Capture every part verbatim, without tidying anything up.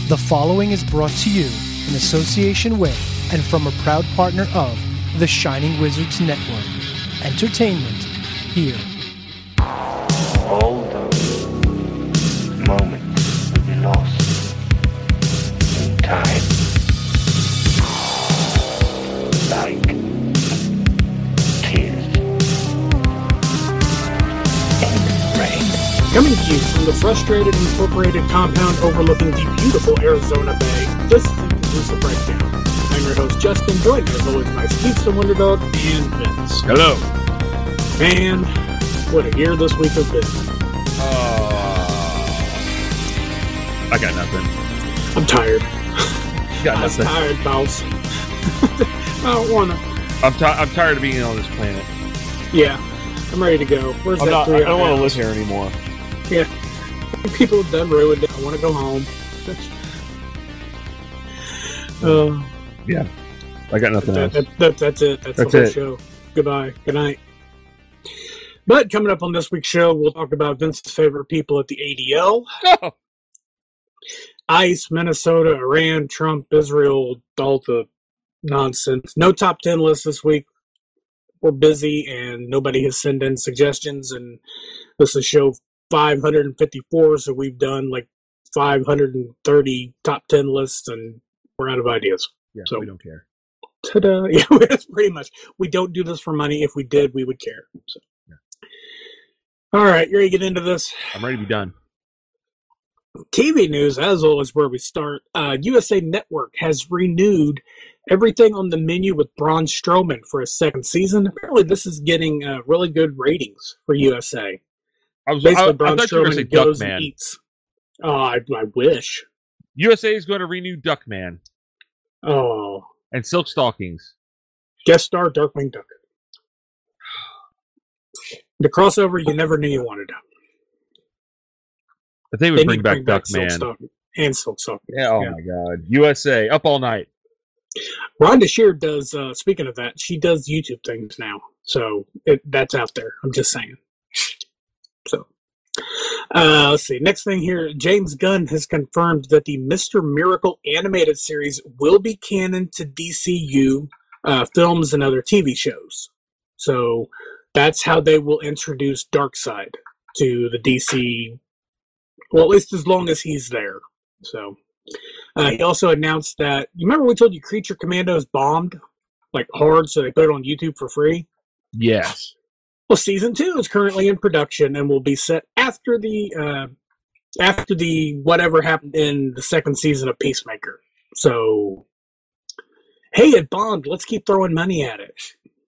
The following is brought to you in association with and from a proud partner of the Shining Wizards Network. Entertainment here. All those moments will be lost in time. Like tears in rain. Coming to you from the frustrated incorporated compound overlooking the beautiful Arizona Bay, this is Inconclusive Breakdown. I'm your host, Justin, joined as always by Steve the Wonder Dog and Vince. Hello. Man, what a year this week has been. Uh, I got nothing. I'm tired. Got I'm nothing. tired, boss. I don't wanna. I'm, ti- I'm tired of being on this planet. Yeah, I'm ready to go. Where's I'm that not, three I don't want to hours? live here anymore. Yeah. People have done ruined it. I want to go home. uh, Yeah. I got nothing that, else. that, that, that's it. That's, That's the whole it. show. Goodbye. Good night. But coming up on this week's show, we'll talk about Vince's favorite people at the A D L. Oh, ICE, Minnesota, Iran, Trump, Israel, all the nonsense. No top ten list this week. We're busy and nobody has sent in suggestions, and this is show five hundred fifty-four, so we've done like five hundred thirty top ten lists and we're out of ideas. yeah, So- we don't care. Ta-da. Yeah, that's pretty much. We don't do this for money. If we did, we would care. So. Yeah. All right, you ready to get into this? I'm ready to be done. T V news, as always, where we start. Uh, U S A Network has renewed everything on the menu with Braun Strowman for a second season. Apparently, this is getting uh, really good ratings for U S A. I was. Basically, I, I Braun thought you were going to say Strowman goes and Duckman. eats. Oh, I, I wish. U S A is going to renew Duckman Oh, and Silk Stockings. guest star Darkwing Duck. The crossover you never knew you wanted. But they would They bring need back to bring back Silk Duckman. Stocking and Silk Stocking. Yeah. Oh Yeah. my God. U S A up all night. Rhonda Shear does, uh, speaking of that, she does YouTube things now. So it, that's out there. I'm just saying. So, uh, let's see. Next thing here, James Gunn has confirmed that the Mister Miracle animated series will be canon to D C U uh, films and other T V shows. So that's how they will introduce Darkseid to the D C, well, at least as long as he's there. So. Uh, he also announced that, you remember we told you Creature Commandos bombed like hard, so they put it on YouTube for free? Yes. Well, season two is currently in production and will be set after the uh, after the whatever happened in the second season of Peacemaker. So, hey, it bombed. Let's keep throwing money at it.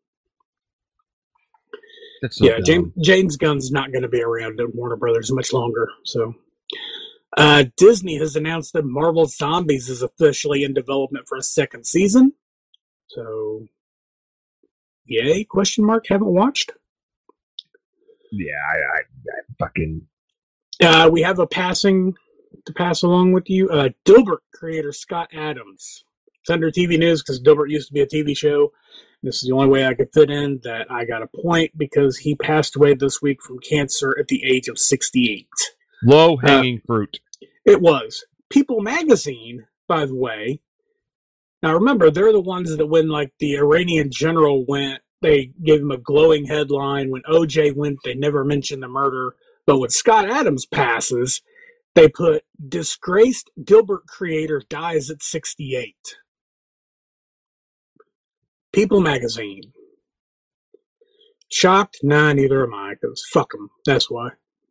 That's so yeah, dumb. James James Gunn's not going to be around at Warner Brothers much longer. So, uh, Disney has announced that Marvel Zombies is officially in development for a second season. So, yay? Question mark? Haven't watched. Yeah. I, I, I fucking. Uh, we have a passing to pass along with you. Uh, Dilbert creator Scott Adams. It's under T V news because Dilbert used to be a T V show. This is the only way I could fit in that I got a point because he passed away this week from cancer at the age of sixty-eight. Low hanging fruit. It was. People magazine, by the way. Now remember, they're the ones that when like the Iranian general went, they gave him a glowing headline. When O J went, they never mentioned the murder. But when Scott Adams passes, they put disgraced Dilbert creator dies at sixty-eight. People magazine. Shocked? Nah, neither am I, because fuck them. That's why.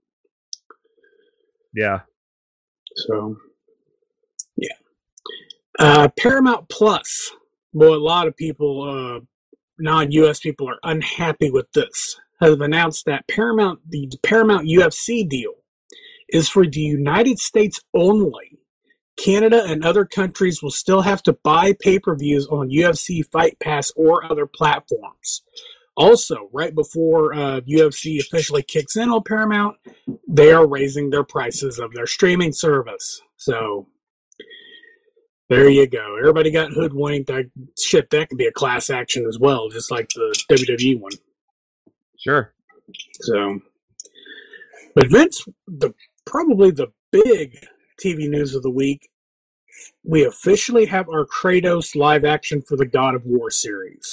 Yeah. So, yeah. Uh, Paramount Plus. Boy, a lot of people, uh, non-U S people, are unhappy with this. Have announced that Paramount, the Paramount U F C deal, is for the United States only. Canada and other countries will still have to buy pay-per-views on U F C Fight Pass or other platforms. Also, right before uh, U F C officially kicks in on Paramount, they are raising their prices of their streaming service. So, there you go. Everybody got hoodwinked. I, shit, that could be a class action as well, just like the W W E one. Sure. So, but Vince, the probably the big T V news of the week we officially have our Kratos live action for the God of War series.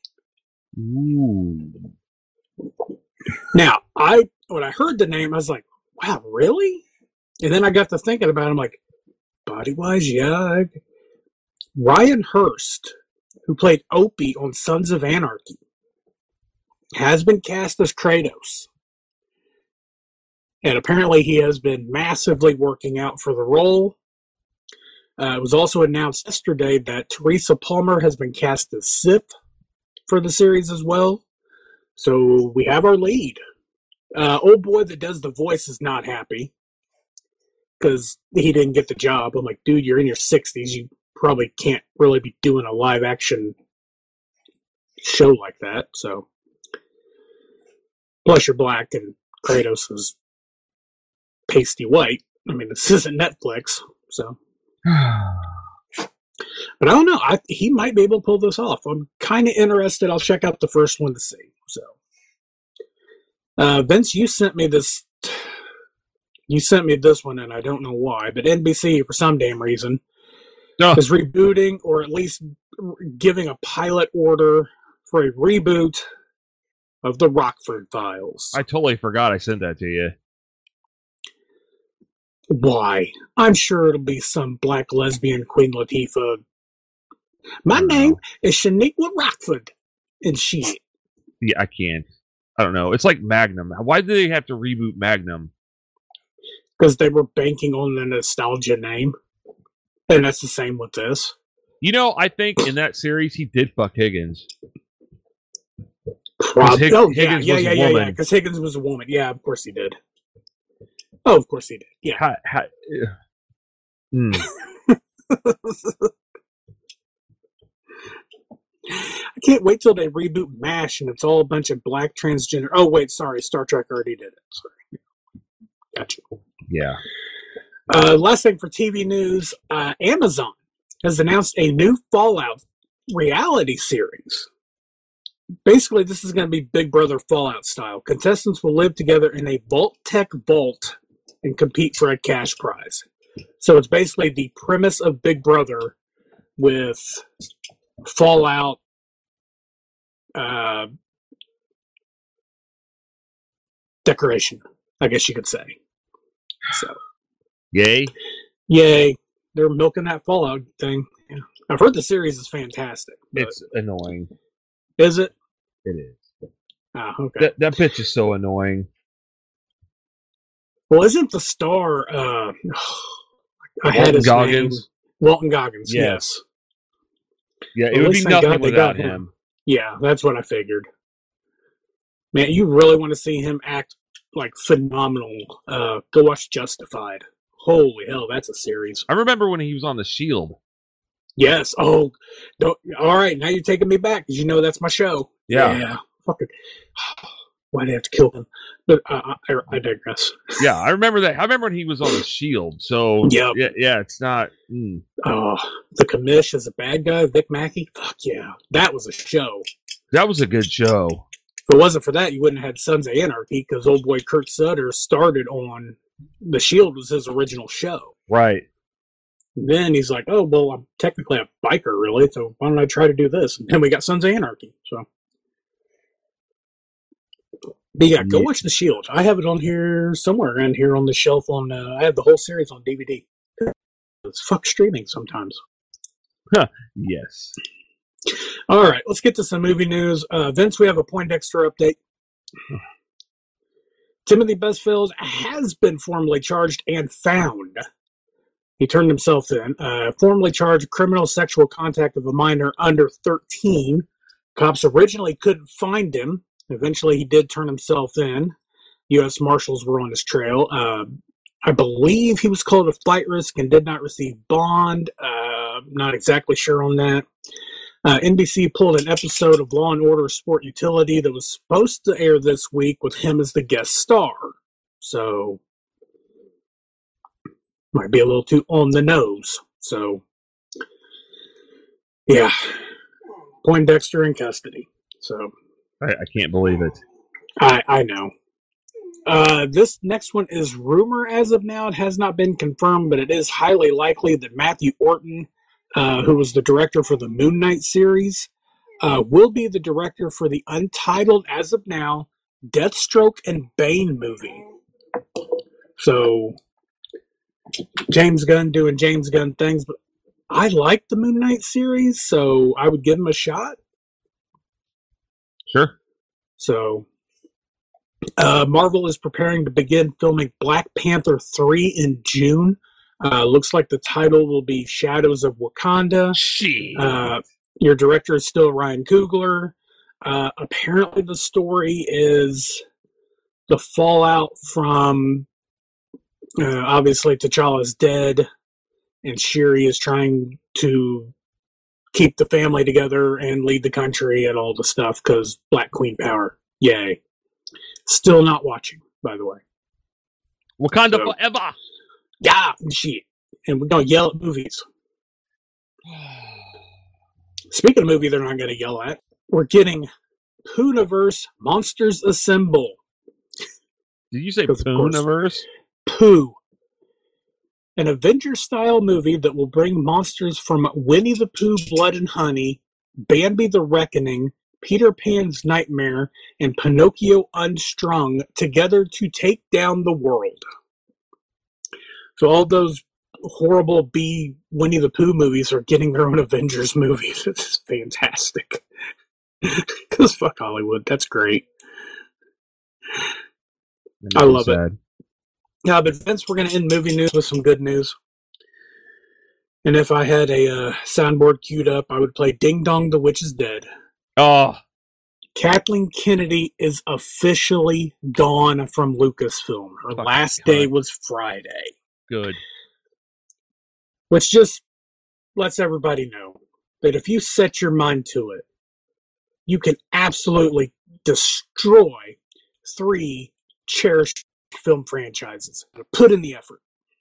Ooh. Now, I when I heard the name, I was like, wow, really? And then I got to thinking about it. I'm like, body-wise, yeah. Ryan Hurst, who played Opie on Sons of Anarchy, has been cast as Kratos. And apparently he has been massively working out for the role. Uh, it was also announced yesterday that Teresa Palmer has been cast as Sif for the series as well. So we have our lead. Uh, old boy that does the voice is not happy because he didn't get the job. I'm like, dude, you're in your sixties. You probably can't really be doing a live action show like that. So, plus you're black and Kratos is pasty white. I mean, this isn't Netflix, so. But I don't know. I, he might be able to pull this off. I'm kind of interested. I'll check out the first one to see. So, uh, Vince, you sent me this. You sent me this one, and I don't know why, but N B C, for some damn reason, Oh. is rebooting or at least giving a pilot order for a reboot of the Rockford Files. I totally forgot I sent that to you. Why? I'm sure it'll be some black lesbian Queen Latifah. My name know. is Shaniqua Rockford, and she. Yeah, I can't. I don't know. It's like Magnum. Why do they have to reboot Magnum? Because they were banking on the nostalgia name. And that's the same with this. You know, I think in that series he did fuck Higgins. Probably. Hig- oh, yeah, Higgins yeah, was yeah, a yeah, yeah. woman. Because Higgins was a woman. Yeah, of course he did. Oh, of course he did. Yeah. Ha, ha, mm. I can't wait till they reboot MASH and it's all a bunch of black transgender. Oh, wait, sorry. Star Trek already did it. Sorry. Gotcha. Yeah. Uh, last thing for T V news, uh, Amazon has announced a new Fallout reality series. Basically, this is going to be Big Brother Fallout style. Contestants will live together in a Vault Tech vault and compete for a cash prize. So it's basically the premise of Big Brother with Fallout uh, decoration, I guess you could say. So. Yay. Yay. They're milking that Fallout thing. Yeah. I've heard the series is fantastic. but- It's annoying. Is it? It is. Ah, okay. That, that bitch is so annoying. Well, isn't the star, uh, I had Walton his Goggins? name. Walton Goggins, Yes. yes. Yeah, it Well, at would be least thank nothing God they without got him. him. Yeah, that's what I figured. Man, you really want to see him act like phenomenal. Uh, go watch Justified. Holy hell, that's a series. I remember when he was on The Shield. Yes. Oh, don't, all right. Now you're taking me back because you know that's my show. Yeah. Yeah. Fucking. Why'd they have to kill him? But uh, I, I digress. Yeah, I remember that. I remember when he was on The Shield. So, Yep. yeah, yeah, it's not. Mm. Oh, the commish as a bad guy, Vic Mackey. Fuck yeah, that was a show. That was a good show. If it wasn't for that, you wouldn't have had Sons of Anarchy because old boy Kurt Sutter started on The Shield was his original show. Right. Then he's like, oh, well, I'm technically a biker, really, so why don't I try to do this? And then we got Sons of Anarchy. So, but yeah, go Yeah. watch The Shield. I have it on here somewhere around here on the shelf. On uh, I have the whole series on D V D. It's fuck streaming sometimes. Yes. All right, let's get to some movie news. Uh, Vince, we have a Poindexter update. Timothy Busfield has been formally charged and found. He turned himself in. Uh, formally charged criminal sexual contact of a minor under thirteen. Cops originally couldn't find him. Eventually, he did turn himself in. U S Marshals were on his trail. Uh, I believe he was called a flight risk and did not receive bond. Uh, not exactly sure on that. Uh, N B C pulled an episode of Law and Order Sport Utility that was supposed to air this week with him as the guest star. So, might be a little too on the nose. So, yeah. Poindexter in custody. So, I, I can't believe it. I, I know. Uh, this next one is rumor as of now. It has not been confirmed, but it is highly likely that Matthew Orton, uh, who was the director for the Moon Knight series, uh, will be the director for the untitled, as of now, Deathstroke and Bane movie. So, James Gunn doing James Gunn things, but I like the Moon Knight series, so I would give him a shot. Sure. So, uh, Marvel is preparing to begin filming Black Panther three in June. Uh, looks like the title will be Shadows of Wakanda. Shit. Uh, your director is still Ryan Coogler. Uh, apparently the story is the fallout from, uh, obviously T'Challa is dead, and Shuri is trying to keep the family together and lead the country and all the stuff because Black Queen power. Yay. Still not watching, by the way. Wakanda So- forever. Yeah, and shit. And we're going to yell at movies. Speaking of movie they're not going to yell at, we're getting Pooniverse Monsters Assemble. Did you say Because of course. Pooniverse? Pooh. An Avengers-style movie that will bring monsters from Winnie the Pooh, Blood and Honey, Bambi the Reckoning, Peter Pan's Nightmare, and Pinocchio Unstrung together to take down the world. So all those horrible B Winnie the Pooh movies are getting their own Avengers movies. It's fantastic. Because fuck Hollywood. That's great. That I makes me love it. sad. Yeah, but Vince, we're going to end movie news with some good news. And if I had a uh, soundboard queued up, I would play Ding Dong, the Witch is Dead. Oh, Kathleen Kennedy is officially gone from Lucasfilm. Her Fucking last day cunt. was Friday. good. Which just lets everybody know that if you set your mind to it, you can absolutely destroy three cherished film franchises. Put in the effort.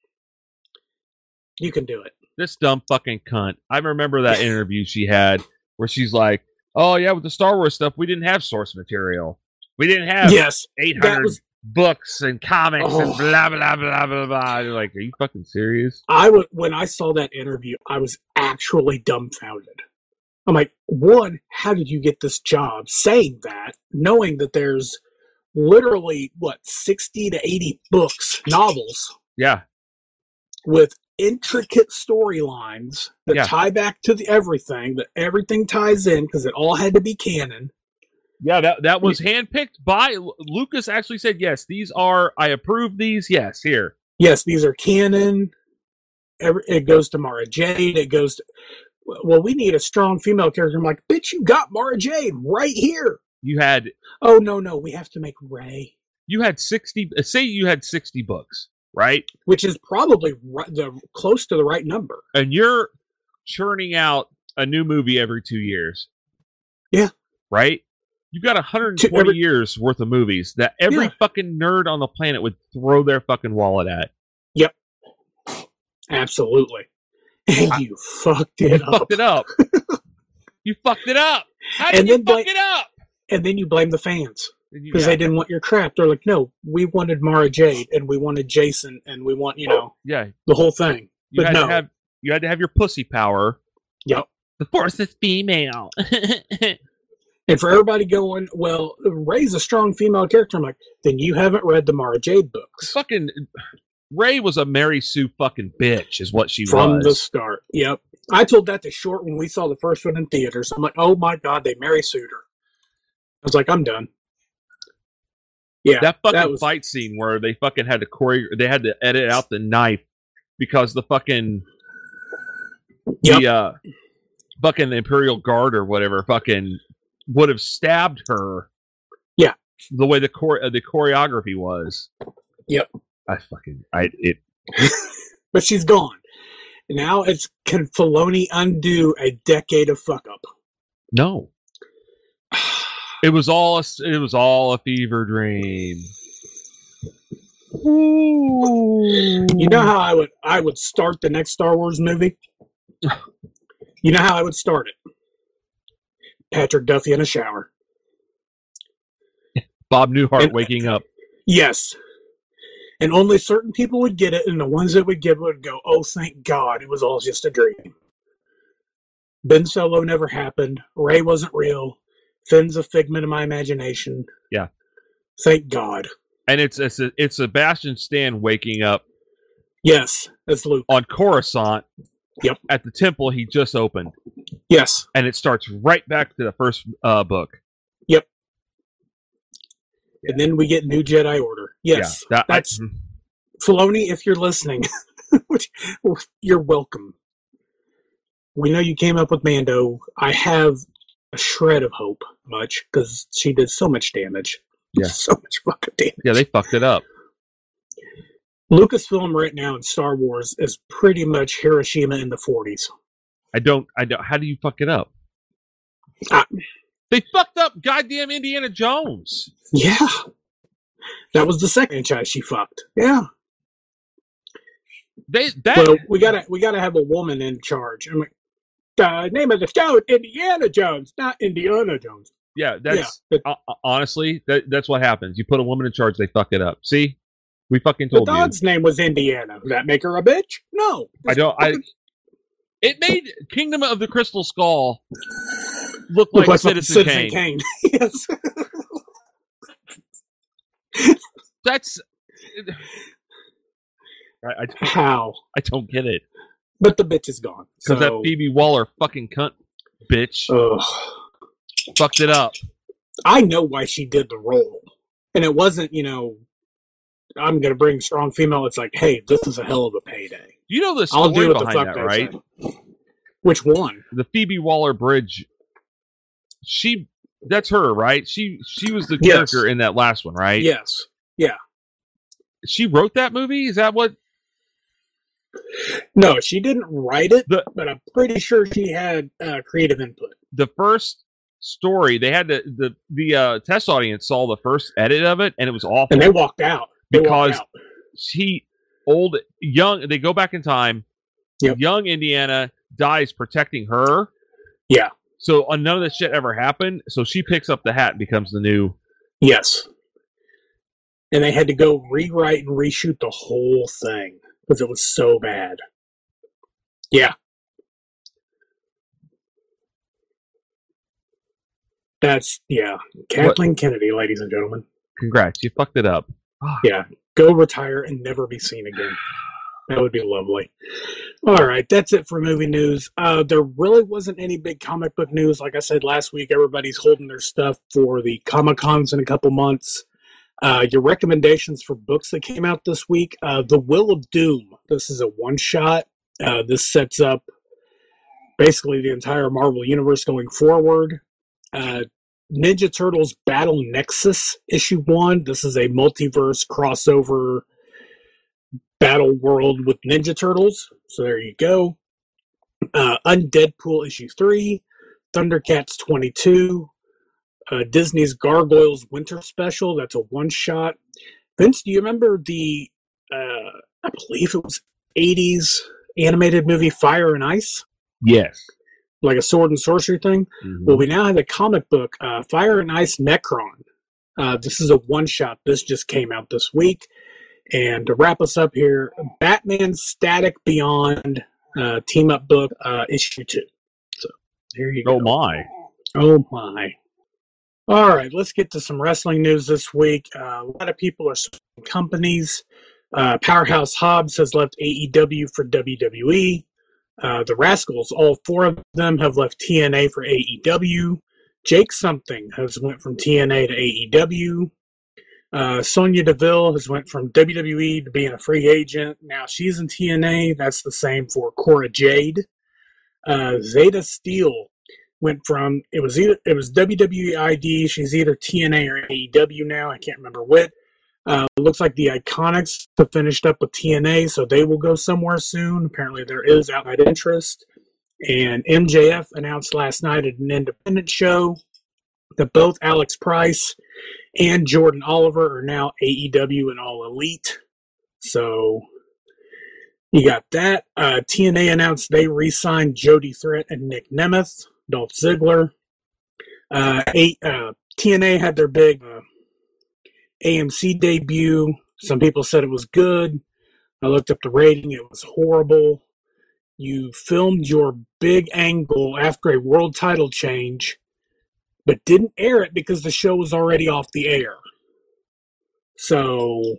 You can do it. This dumb fucking cunt. I remember that interview she had where she's like, oh, yeah, with the Star Wars stuff, we didn't have source material. We didn't have Yes, eight that hundred was. books and comics Oh. and blah, blah, blah, blah, blah. You're like, are you fucking serious? I would when I saw that interview, I was actually dumbfounded. I'm like, one, how did you get this job saying that, knowing that there's literally what sixty to eighty books, novels Yeah. with intricate storylines that Yeah. tie back to the everything, that everything ties in because it all had to be canon. Yeah, that, that was handpicked by Lucas. Actually said, yes, these are, I approve these. Yes, here. Yes, these are canon. Every, it goes to Mara Jade. It goes to, well, we need a strong female character. I'm like, bitch, you got Mara Jade right here. You had, Oh, no, no, we have to make Rey, you had sixty, say you had sixty books, right? which is probably ri- the close to the right number. And you're churning out a new movie every two years. Yeah. Right? You've got one hundred To twenty every- years worth of movies that every Yeah. fucking nerd on the planet would throw their fucking wallet at. Absolutely. And you fucked You it up. fucked it up. You fucked it up. How did And you then fuck like- it up? And then you blame the fans And you- because yeah, they didn't want your crap. They're like, no, we wanted Mara Jade and we wanted Jason and we want, you know, yeah. the whole thing. You But had no. to have you had to have your pussy power. Yep. The force is female. And for everybody going, well, Rey's a strong female character, I'm like, then you haven't read the Mara Jade books fucking Ray was a Mary Sue fucking bitch, is what she from was. the start. Yep. I told that to Short when we saw the first one in theaters. I'm like, oh my God, they Mary sued her. I was like, I'm done. Yeah. That fucking that was- fight scene where they fucking had to choreo- they had to edit out the knife because the fucking Yep. the uh fucking the Imperial Guard or whatever fucking would have stabbed her. Yeah. The way the chore- uh, the choreography was. Yep. I fucking I it But she's gone. Now it's can Filoni undo a decade of fuck up? no. It was all a, it was all a fever dream. You know how I would I would start the next Star Wars movie? You know how I would start it? Patrick Duffy in a shower. Bob Newhart And- waking up. Yes. And only certain people would get it, and the ones that would get it would go, oh, thank God, it was all just a dream. Ben Solo never happened. Rey wasn't real. Finn's a figment of my imagination. Yeah. Thank God. And it's it's a, it's Sebastian Stan waking up. Yes, that's Luke. On Coruscant. Yep. At the temple he just opened. Yes. And it starts right back to the first uh, book. Yep. And then we get New Jedi Order. Yes. Yeah, that, that's I, Filoni, if you're listening, which, you're welcome. We know you came up with Mando. I have a shred of hope, much, because she did so much damage. Yeah. So much fucking damage. Yeah, they fucked it up. Lucasfilm right now in Star Wars is pretty much Hiroshima in the forties. I don't, I don't, how do you fuck it up? Ah. They fucked up goddamn Indiana Jones. Yeah. That was the second franchise she fucked. Yeah. They, that, Well, we gotta, we gotta have a woman in charge. I'm like, the name of the show is Indiana Jones, not Indiana Jones. yeah, that's, yeah. uh, honestly, that, that's what happens. You put a woman in charge, they fuck it up. See? We fucking The told you. dog's name was Indiana. Does that make her a bitch? No. I don't, I, it made Kingdom of the Crystal Skull look like, Look like Citizen, Citizen Kane. Kane. Yes. That's, I, I, How? I don't get it. But the bitch is gone. Because So, that Phoebe Waller fucking cunt bitch ugh. fucked it up. I know why she did the role. And it wasn't, you know, I'm going to bring strong female. It's like, hey, this is a hell of a payday. You know the I'll story do what the behind fuck that, they right? say. Which one? The Phoebe Waller Bridge. She, that's her, right? She she was the Yes. character in that last one, right? Yes. She wrote that movie? Is that what? No, she didn't write it, The- but I'm pretty sure she had uh, creative input. The first story, they had to, the, the uh, test audience saw the first edit of it, and it was awful. And they walked out. They Because- walked out. She, old, young, they go back in time. Yep. Young Indiana dies protecting her. Yeah. So uh, none of this shit ever happened. So she picks up the hat and becomes the new. Yes. And they had to go rewrite and reshoot the whole thing because it was so bad. Yeah. That's, yeah. Kathleen Kennedy, ladies and gentlemen. Congrats, you fucked it up. Yeah. Go retire and never be seen again. That would be lovely. All right, that's it for movie news. Uh, there really wasn't any big comic book news. Like I said last week, everybody's holding their stuff for the Comic-Cons in a couple months. Uh, your recommendations for books that came out this week. Uh, The Will of Doom. This is a one-shot. Uh, this sets up basically the entire Marvel Universe going forward. Uh, Ninja Turtles Battle Nexus, issue one. This is a multiverse crossover battle world with Ninja Turtles. So there you go. Uh, Undeadpool issue three. Thundercats twenty-two. Uh, Disney's Gargoyles Winter Special. That's a one-shot. Vince, do you remember the, uh, I believe it was eighties animated movie Fire and Ice? Yes. Like a sword and sorcery thing? Mm-hmm. Well, we now have a comic book, uh, Fire and Ice Necron. Uh, this is a one-shot. This just came out this week. And to wrap us up here, Batman Static Beyond uh, team-up book, uh, issue two. So here you go. Oh my. Oh my. All right, let's get to some wrestling news this week. Uh, a lot of people are switching companies. Uh, Powerhouse Hobbs has left A E W for W W E. Uh, the Rascals, all four of them have left T N A for A E W. Jake Something has went from T N A to A E W. Uh, Sonya Deville has went from W W E to being a free agent. Now she's in T N A. That's the same for Cora Jade. Uh, Zeta Steel went from it was either it was W W E I D. She's either T N A or A E W now. I can't remember which. Uh, it looks like the Iconics have finished up with T N A, so they will go somewhere soon. Apparently, there is outside interest. And M J F announced last night at an independent show that both Alex Price and Jordan Oliver are now A E W and All Elite. So you got that. Uh, T N A announced they re-signed Jody Threat and Nick Nemeth, Dolph Ziggler. Uh, eight, uh, T N A had their big uh, A M C debut. Some people said it was good. I looked up the rating. It was horrible. You filmed your big angle after a world title change, but didn't air it because the show was already off the air. So,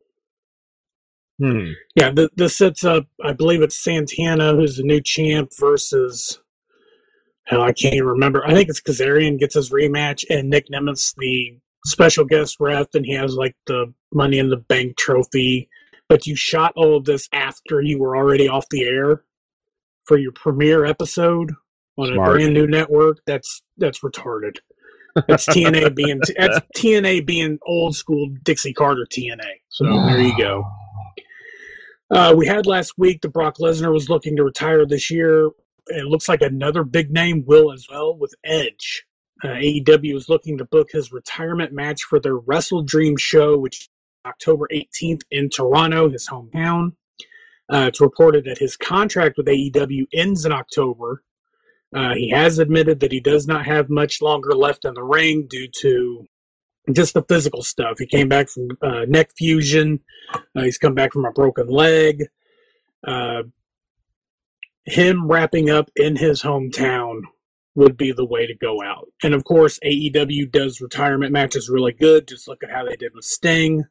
Hmm. yeah, th- this sets up, I believe it's Santana, who's the new champ, versus, hell, I can't even remember. I think it's Kazarian gets his rematch, and Nick Nemeth, the special guest ref, and he has, like, the Money in the Bank trophy. But you shot all of this after you were already off the air for your premiere episode on Smart. a brand new network. That's that's retarded. That's T N A being that's T N A being old school Dixie Carter T N A. So there you go. Uh, we had last week that Brock Lesnar was looking to retire this year. It looks like another big name will as well with Edge. Uh, A E W is looking to book his retirement match for their Wrestle Dream show, which is October eighteenth in Toronto, his hometown. Uh, it's reported that his contract with A E W ends in October. Uh, he has admitted that he does not have much longer left in the ring due to just the physical stuff. He came back from uh, neck fusion. Uh, he's come back from a broken leg. Uh, him wrapping up in his hometown would be the way to go out. And, of course, A E W does retirement matches really good. Just look at how they did with Sting.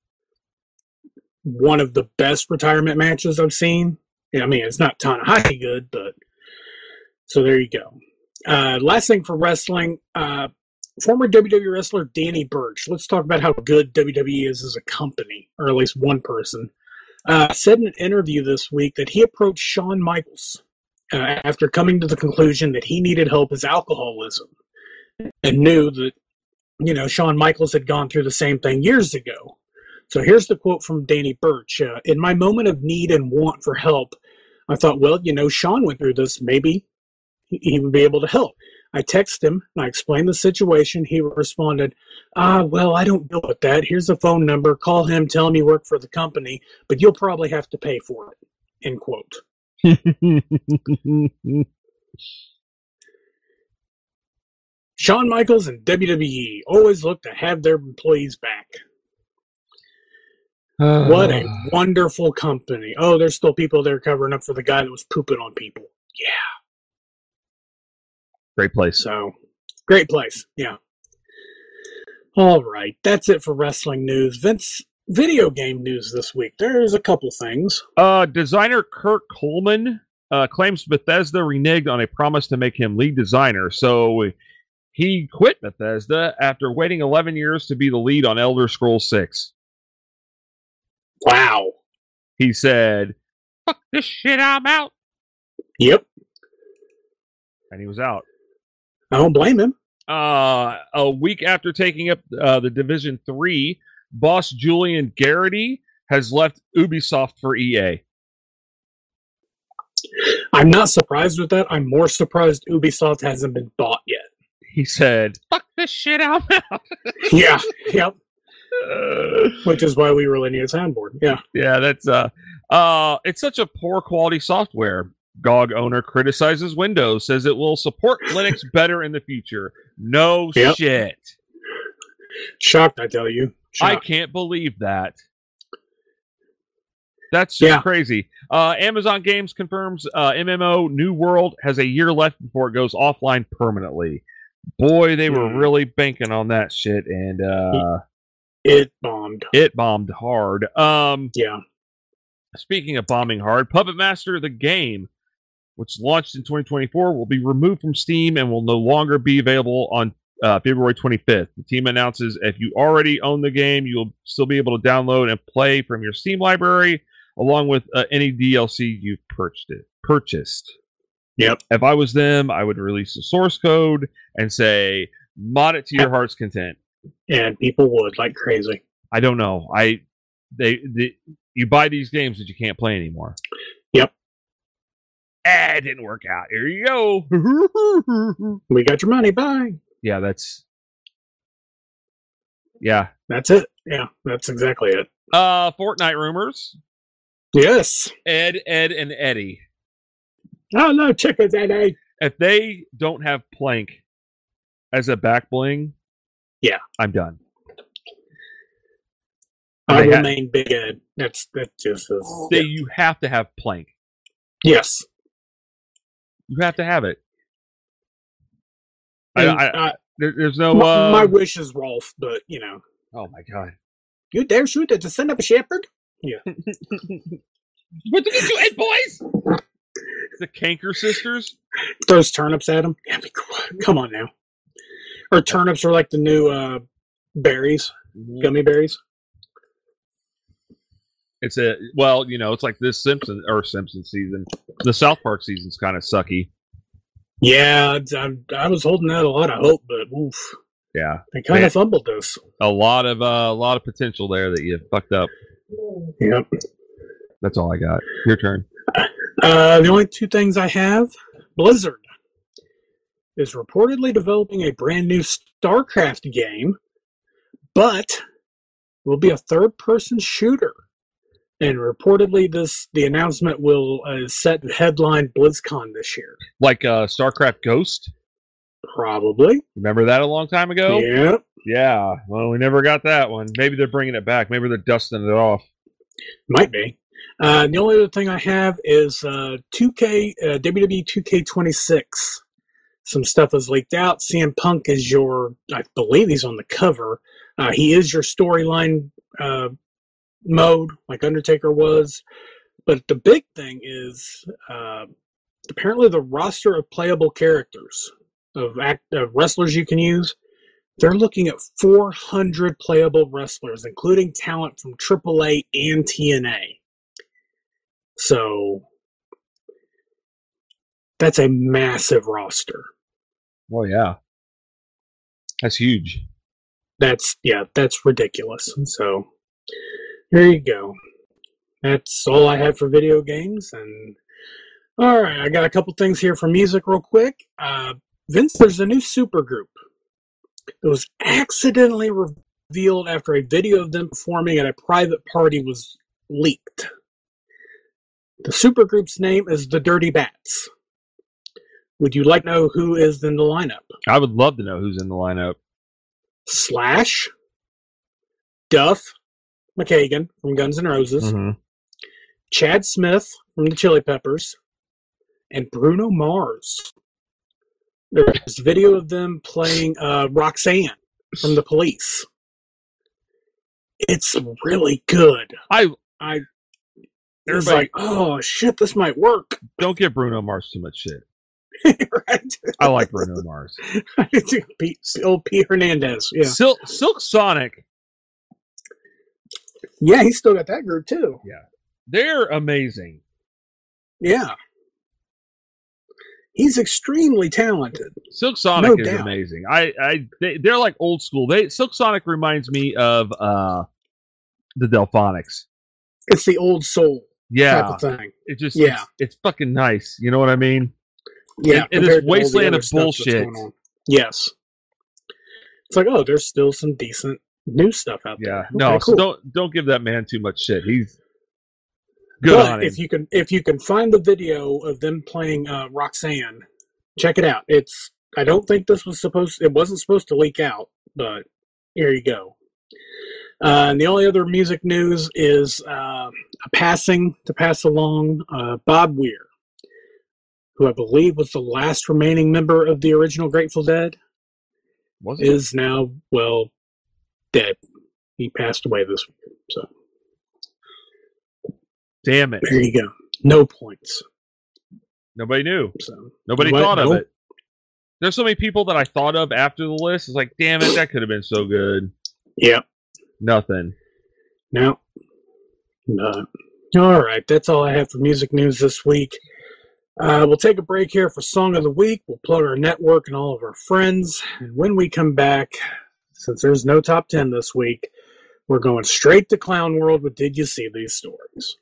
One of the best retirement matches I've seen. Yeah, I mean, it's not Tanahashi good, but so there you go. Uh, last thing for wrestling, uh, former W W E wrestler Danny Burch. Let's talk about how good W W E is as a company, or at least one person. Uh, said in an interview this week that he approached Shawn Michaels uh, after coming to the conclusion that he needed help with alcoholism, and knew that, you know, Shawn Michaels had gone through the same thing years ago. So here's the quote from Danny Burch. Uh, in my moment of need and want for help, I thought, well, you know, Shawn went through this. Maybe he would be able to help. I texted him, and I explained the situation. He responded, ah, well, I don't deal with that. Here's a phone number. Call him, tell him you work for the company, but you'll probably have to pay for it, end quote. Shawn Michaels and W W E always look to have their employees back. Uh, What a wonderful company. Oh, there's still people there covering up for the guy that was pooping on people. Yeah. Great place. So, great place. Yeah. All right. That's it for wrestling news. Vince, video game news this week. There's a couple things. Uh, designer Kurt Coleman uh, claims Bethesda reneged on a promise to make him lead designer. So he quit Bethesda after waiting eleven years to be the lead on Elder Scrolls six. Wow. He said, fuck this shit, I'm out. Yep. And he was out. I don't blame him. Uh, a week after taking up uh, the Division three, boss Julian Garrity has left Ubisoft for E A. I'm not surprised with that. I'm more surprised Ubisoft hasn't been bought yet. He said, fuck this shit, I'm out. Yeah. Yep. Which is why we really need a soundboard. Yeah. Yeah, that's uh uh it's such a poor quality software. G O G owner criticizes Windows, says it will support Linux better in the future. No Yep. shit. Shocked, I tell you. I Shocked. can't believe that. That's just Yeah. crazy. Uh, Amazon Games confirms uh, M M O New World has a year left before it goes offline permanently. Boy, they were Hmm. really banking on that shit, and uh, It bombed. it bombed hard. Um, Yeah. Speaking of bombing hard, Puppet Master the game, which launched in twenty twenty-four, will be removed from Steam and will no longer be available on uh, February twenty-fifth. The team announces if you already own the game, you'll still be able to download and play from your Steam library, along with uh, any D L C you've purchased. Purchased. Yep. If I was them, I would release the source code and say, mod it to your heart's content. And people would like crazy. I don't know. I they, they you buy these games that you can't play anymore. Yep. Ah, it didn't work out. Here you go. We got your money. Bye. Yeah, that's yeah. That's it. Yeah, that's exactly it. Uh, Fortnite rumors. Yes. Ed, Ed, and Eddie. Oh, no, chickens, Eddie. If they don't have Plank as a back bling, Yeah. I'm done. I They ha- remain Big Ed. That's that just is. They, you have to have Plank. Yes. You have to have it. I, And, I, uh, there, there's no. my, Uh, my wish is Rolf, but you know, oh my god! you dare shoot at the son of a shepherd? Yeah. What did you do, Ed boys? The Canker sisters. Throws turnips at him. Yeah, be quiet. Come on now. Or turnips are like the new uh, berries, gummy berries. It's a well, you know, it's like this Simpson or Simpson season. The South Park season's kind of sucky. Yeah, I, I was holding out a lot of hope, but oof, Yeah, they kind Man. of fumbled this. a lot of uh, a lot of potential there that you fucked up. Yep. That's all I got. Your turn. Uh, the only two things I have, Blizzard is reportedly developing a brand new StarCraft game, but will be a third-person shooter. And reportedly, this the announcement will uh, set the headline BlizzCon this year. Like uh, StarCraft Ghost. Probably. Remember that a long time ago? Yeah. Yeah. Well, we never got that one. Maybe they're bringing it back. Maybe they're dusting it off. Might be. Uh, the only other thing I have is uh, two K uh, W W E two K twenty-six. Some stuff was leaked out. C M Punk is your, I believe he's on the cover. Uh, he is your storyline uh, mode, like Undertaker was. But the big thing is uh, apparently the roster of playable characters, of, act, of wrestlers you can use, they're looking at four hundred playable wrestlers, including talent from triple A and T N A. So that's a massive roster. Well, yeah. That's huge. That's, yeah, that's ridiculous. So here you go. That's all I have for video games. And all right, I got a couple things here for music real quick. Uh, Vince, there's a new supergroup. It was accidentally revealed after a video of them performing at a private party was leaked. The supergroup's name is the Dirty Bats. Would you like to know who is in the lineup? I would love to know who's in the lineup. Slash, Duff McKagan from Guns N' Roses, Mm-hmm. Chad Smith from the Chili Peppers, and Bruno Mars. There's a video of them playing uh, Roxanne from The Police. It's really good. I I it's Everybody- like, oh shit, this might work. don't give Bruno Mars too much shit. Right? I like Bruno Mars. Pete, old Pete Hernandez. Yeah, Silk, Silk Sonic, yeah, he's still got that group too. they're amazing. Yeah, he's extremely talented. Silk Sonic No is doubt. amazing. I, I, they, they're like old school. They Silk Sonic reminds me of uh, the Delphonics. It's the old soul Yeah, type of thing. it just Yeah. it's, it's fucking nice. You know what I mean? Yeah, It- it is compared to all the wasteland other of stuff that's bullshit. going on. Yes, it's like, oh, there's still some decent new stuff out Yeah. there. No, Okay, so cool. don't don't give that man too much shit. He's good But on him. if you can, if you can find the video of them playing uh, Roxanne, check it out. It's. I don't think this was supposed. It wasn't supposed to leak out, but here you go. Uh, and the only other music news is uh, a passing to pass along. Uh, Bob Weir, who I believe was the last remaining member of the original Grateful Dead, Was it? is now well dead. He passed away this week. So Damn it! there you go. No points. Nobody knew. So Nobody What? thought of Nope. it. There's so many people that I thought of after the list. It's like, damn it, that could have been so good. yeah. Nothing. No. No. All right. That's all I have for music news this week. Uh, we'll take a break here for Song of the Week. We'll plug our network and all of our friends. And when we come back, since there's no top ten this week, we're going straight to Clown World with Did You See These Stories?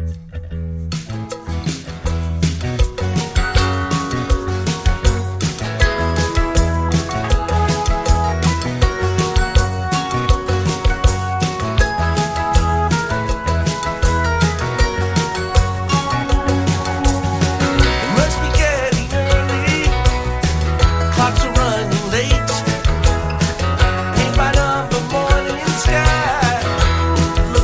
Must be getting early. Clocks are running late. Paint by number morning sky.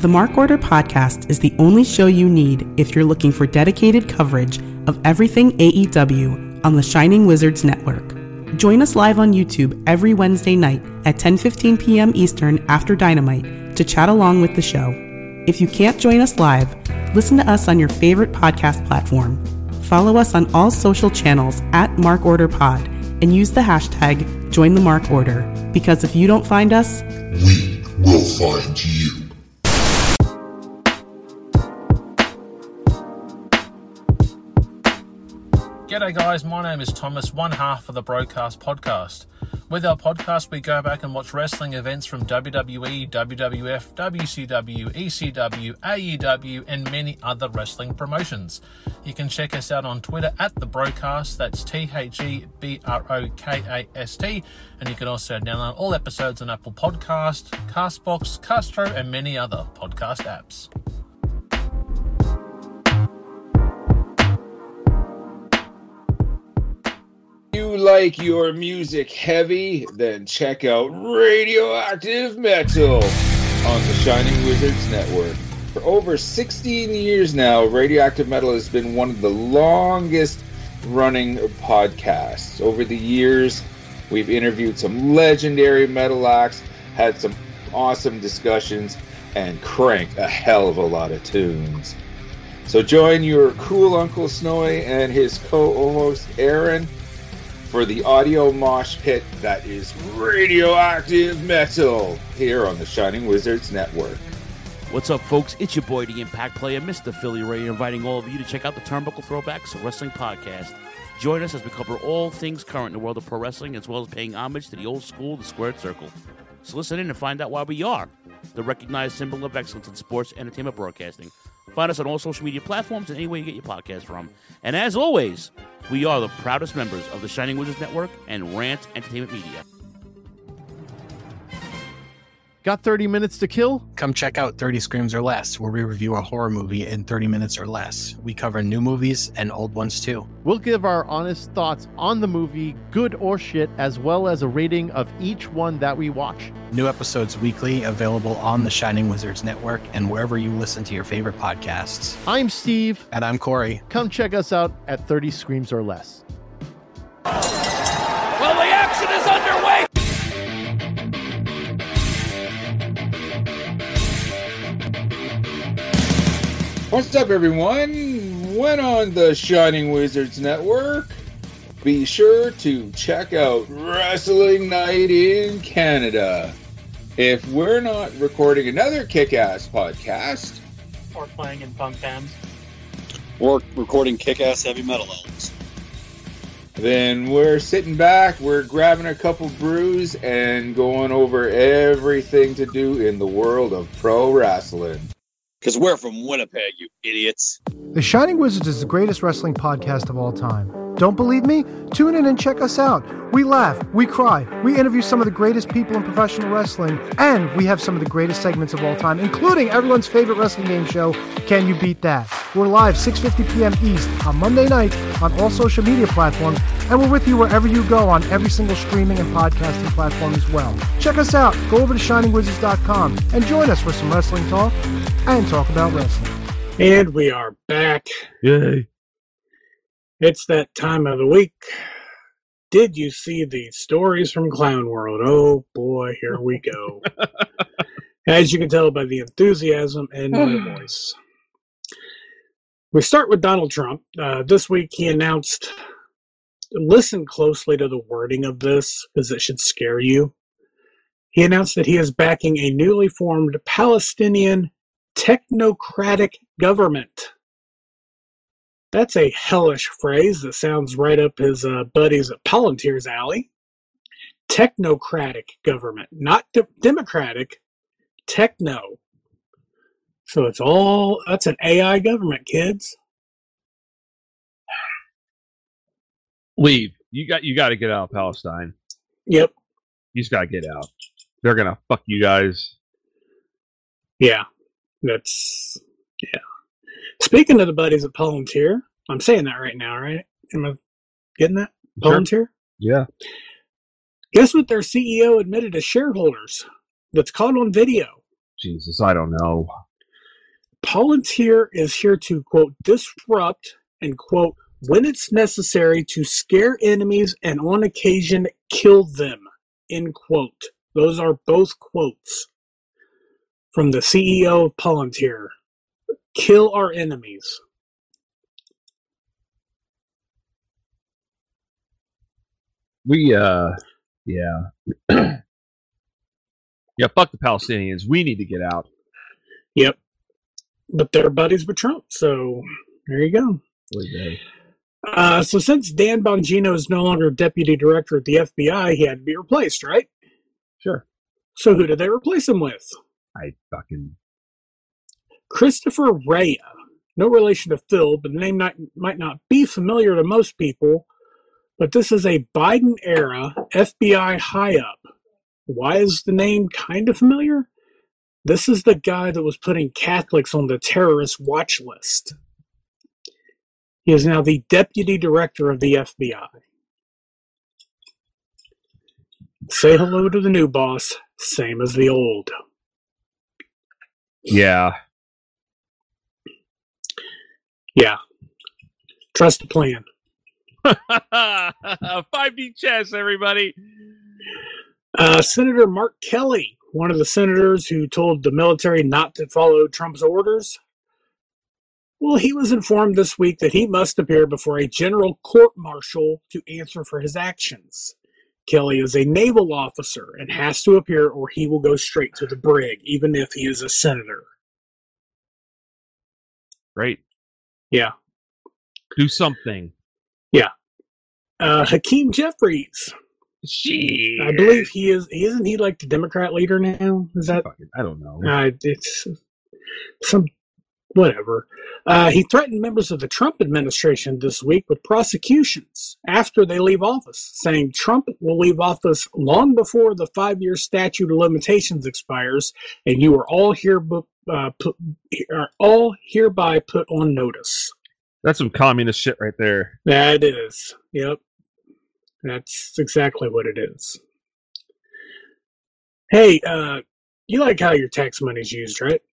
The Mark Order Podcast is the only show you need if you're looking for dedicated coverage of everything A E W on the Shining Wizards Network. Join us live on YouTube every Wednesday night at ten fifteen p.m. Eastern after Dynamite to chat along with the show. If you can't join us live, listen to us on your favorite podcast platform. Follow us on all social channels at Mark Order Pod and use the hashtag Join the Mark Order, because if you don't find us, we will find you. G'day guys, my name is Thomas, one half of the Broadcast Podcast. With our podcast, we go back and watch wrestling events from W W E, W W F, W C W, E C W, A E W, and many other wrestling promotions. You can check us out on Twitter at The Broadcast, that's T H E B R O K A S T, and you can also download all episodes on Apple Podcast, Castbox, Castro, and many other podcast apps. You like your music heavy? Then check out Radioactive Metal on the Shining Wizards Network. For over sixteen years now, Radioactive Metal has been one of the longest running podcasts. Over the years, we've interviewed some legendary metal acts, had some awesome discussions, and cranked a hell of a lot of tunes. So join your cool Uncle Snowy and his co-host Aaron for the audio mosh pit that is Radioactive Metal here on the Shining Wizards Network. What's up, folks? It's your boy, the Impact Player, Mister Philly Ray, inviting all of you to check out the Turnbuckle Throwbacks Wrestling Podcast. Join us as we cover all things current in the world of pro wrestling, as well as paying homage to the old school, the Squared Circle. So listen in and find out why we are the recognized symbol of excellence in sports entertainment broadcasting. Find us on all social media platforms and anywhere you get your podcast from. And as always, we are the proudest members of the Shining Wizards Network and Rant Entertainment Media. Got thirty minutes to kill? Come check out thirty Screams or Less, where we review a horror movie in thirty minutes or less. We cover new movies and old ones too. We'll give our honest thoughts on the movie, good or shit, as well as a rating of each one that we watch. New episodes weekly, available on the Shining Wizards Network and wherever you listen to your favorite podcasts. I'm Steve. And I'm Corey. Come check us out at thirty Screams or Less. Well, the action is underway! What's up, everyone? When on the Shining Wizards Network, be sure to check out Wrestling Night in Canada. If we're not recording another kick-ass podcast, or playing in punk bands, or recording kick-ass heavy metal albums, then we're sitting back, we're grabbing a couple brews, and going over everything to do in the world of pro wrestling. Because we're from Winnipeg, you idiots. The Shining Wizards is the greatest wrestling podcast of all time. Don't believe me? Tune in and check us out. We laugh, we cry, we interview some of the greatest people in professional wrestling, and we have some of the greatest segments of all time, including everyone's favorite wrestling game show, Can You Beat That? We're live six fifty p.m. East on Monday nights on all social media platforms, and we're with you wherever you go on every single streaming and podcasting platform as well. Check us out. Go over to shining wizards dot com and join us for some wrestling talk and talk about wrestling. And we are back. Yay. It's that time of the week. Did you see the stories from Clown World? Oh boy, here we go. As you can tell by the enthusiasm in my voice. We start with Donald Trump. Uh, this week he announced, listen closely to the wording of this because it should scare you. He announced that he is backing a newly formed Palestinian technocratic government. That's a hellish phrase that sounds right up his uh, buddies at Palantir's alley. Technocratic government, not de- democratic, techno. So it's all, that's an A I government, kids. Leave. You got you got to get out of Palestine. Yep. You just got to get out. They're going to fuck you guys. Yeah. That's, yeah. Speaking of the buddies at Palantir, I'm saying that right now, right? Am I getting that? Palantir? Sure. Yeah. Guess what their C E O admitted to shareholders that's caught on video? Jesus, I don't know. Palantir is here to, quote, disrupt and, quote, when it's necessary to scare enemies and on occasion kill them, end quote. Those are both quotes from the C E O of Palantir. Kill our enemies. We, uh, yeah. yeah, fuck the Palestinians. We need to get out. Yep. But they're buddies with Trump, so there you go. Uh, so since Dan Bongino is no longer deputy director at the F B I, he had to be replaced, right? Sure. So who did they replace him with? I fucking... Christopher Rea. No relation to Phil, but the name not, might not be familiar to most people, but this is a Biden-era F B I high-up. Why is the name kind of familiar? This is the guy that was putting Catholics on the terrorist watch list. He is now the deputy director of the F B I. Say hello to the new boss, same as the old. Yeah. Yeah. Trust the plan. five D chess, everybody. Uh, Senator Mark Kelly, one of the senators who told the military not to follow Trump's orders, well, he was informed this week that he must appear before a general court-martial to answer for his actions. Kelly is a naval officer and has to appear or he will go straight to the brig, even if he is a senator. Great. Yeah. Do something. Yeah. Uh, Hakeem Jeffries. She. I believe he is. Isn't he like the Democrat leader now? Is that? I don't know. Uh, it's some whatever. Uh, he threatened members of the Trump administration this week with prosecutions after they leave office, saying Trump will leave office long before the five-year statute of limitations expires, and you are all here, uh, put, are all hereby put on notice. That's some communist shit right there. That is. Yep. That's exactly what it is. Hey, uh, you like how your tax money's used, right?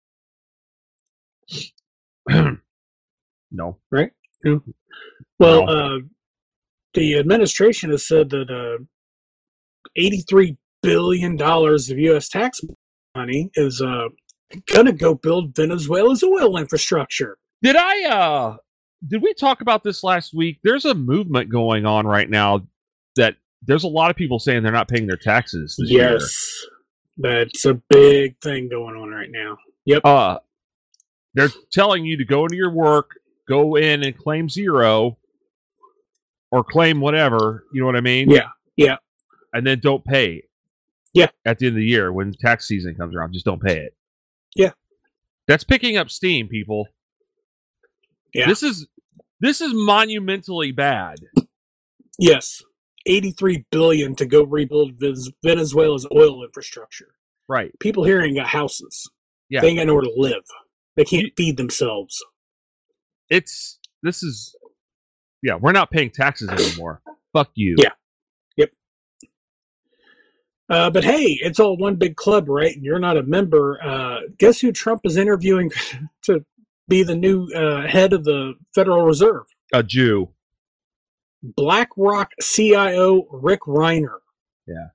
No. Right? No. Well, No. uh, the administration has said that uh, eighty-three billion dollars of U S tax money is uh, going to go build Venezuela's oil infrastructure. Did I, uh, did we talk about this last week? There's a movement going on right now that there's a lot of people saying they're not paying their taxes this year. Yes. That's a big thing going on right now. Yep. Uh, they're telling you to go into your work, go in and claim zero or claim whatever, you know what I mean? Yeah. Yeah. And then don't pay. Yeah. At the end of the year when tax season comes around, just don't pay it. Yeah. That's picking up steam, people. Yeah. This is this is monumentally bad. Yes. eighty-three billion dollars to go rebuild Venezuela's oil infrastructure. Right. People here ain't got houses. Yeah. They ain't got nowhere to live. They can't feed themselves. It's this is yeah, we're not paying taxes anymore. Fuck you. Yeah. Yep. Uh, but hey, it's all one big club, right? And you're not a member. Uh, guess who Trump is interviewing to be the new uh, head of the Federal Reserve? A Jew. BlackRock C I O Rick Reiner. Yeah.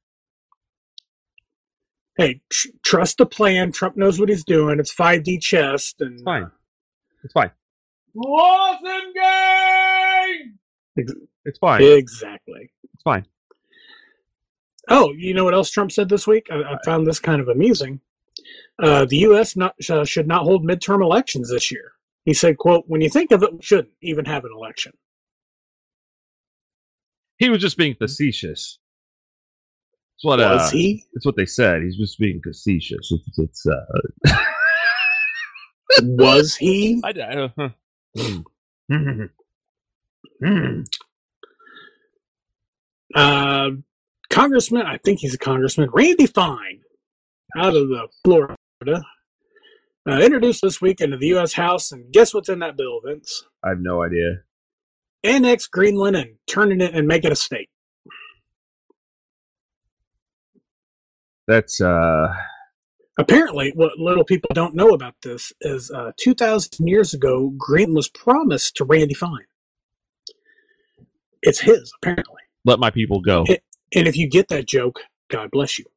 Hey, tr- trust the plan. Trump knows what he's doing. It's five D chess. And, it's fine. It's fine. Awesome game! Ex- It's fine. Exactly. It's fine. Oh, you know what else Trump said this week? I, I found this kind of amusing. Uh, the U S not, uh, should not hold midterm elections this year. He said, quote, when you think of it, we shouldn't even have an election. He was just being facetious. That's what, Was uh, he? That's what they said. He's just being facetious. It's, it's uh... Was he? I, I don't huh. Uh, Congressman, I think he's a congressman, Randy Fine, out of the Florida, uh, introduced this week into the U S House, and guess what's in that bill, Vince? I have no idea. Annex Greenland and turn it and make it a state. That's uh apparently, what little people don't know about this is uh, two thousand years ago, Greenland was promised to Randy Fine. It's his, apparently. Let my people go. It, and if you get that joke, God bless you.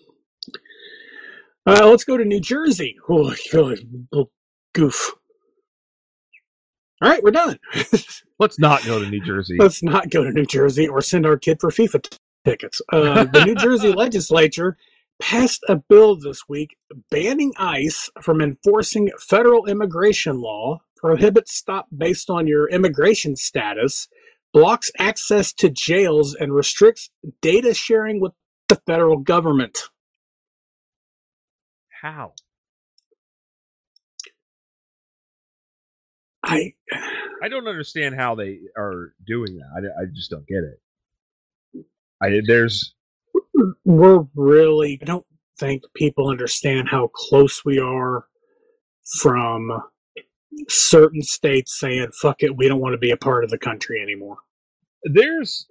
Uh, let's go to New Jersey. Oh, little goof. All right, we're done. Let's not go to New Jersey. Let's not go to New Jersey or send our kid for FIFA t- tickets. Uh, the New Jersey legislature passed a bill this week banning ICE from enforcing federal immigration law, prohibits stop based on your immigration status, blocks access to jails, and restricts data sharing with the federal government. How? I I don't understand how they are doing that. I, I just don't get it. I there's we're really I don't think people understand how close we are from certain states saying fuck it, we don't want to be a part of the country anymore. There's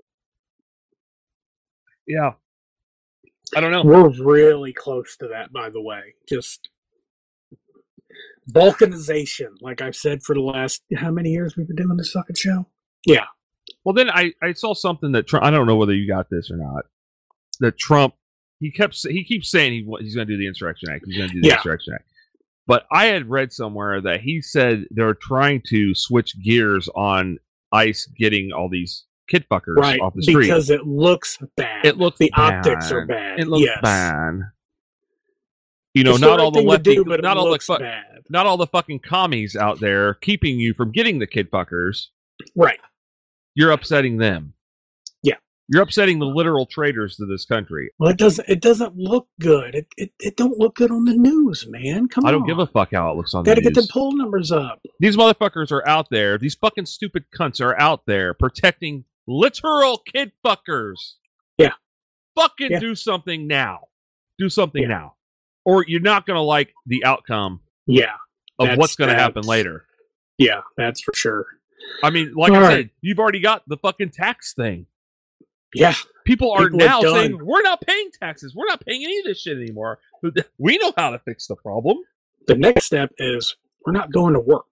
yeah. I don't know. We're really close to that, by the way. Just balkanization, like I've said for the last how many years we've been doing this fucking show? Yeah. Well, then I, I saw something that Trump, I don't know whether you got this or not. That Trump he kept he keeps saying he he's going to do the Insurrection Act. He's going to do the Yeah. Insurrection Act. But I had read somewhere that he said they're trying to switch gears on ICE getting all these kid fuckers Right, off the street because it looks bad. It looks the bad. optics are bad. It looks yes. bad. You know, It's not the all right the thing to lefty, do, but it not all the looks fu- bad. not all the fucking commies out there keeping you from getting the kid fuckers. Right. You're upsetting them. Yeah. You're upsetting the literal traitors to this country. Well, it doesn't. It doesn't look good. It it, it don't look good on the news, man. Come on. I don't give a fuck how it looks on Got to the get the news. poll numbers up. These motherfuckers are out there. These fucking stupid cunts are out there protecting literal kid fuckers. Yeah. Fucking Yeah. do something now. Do something Yeah. now. Or you're not going to like the outcome Yeah. of That's- what's going to happen that's- later. Yeah, that's for sure. I mean, like All I right. said, you've already got the fucking tax thing. Yeah. People are People are now done. saying, we're not paying taxes. We're not paying any of this shit anymore. We know how to fix the problem. The next step is we're not going to work.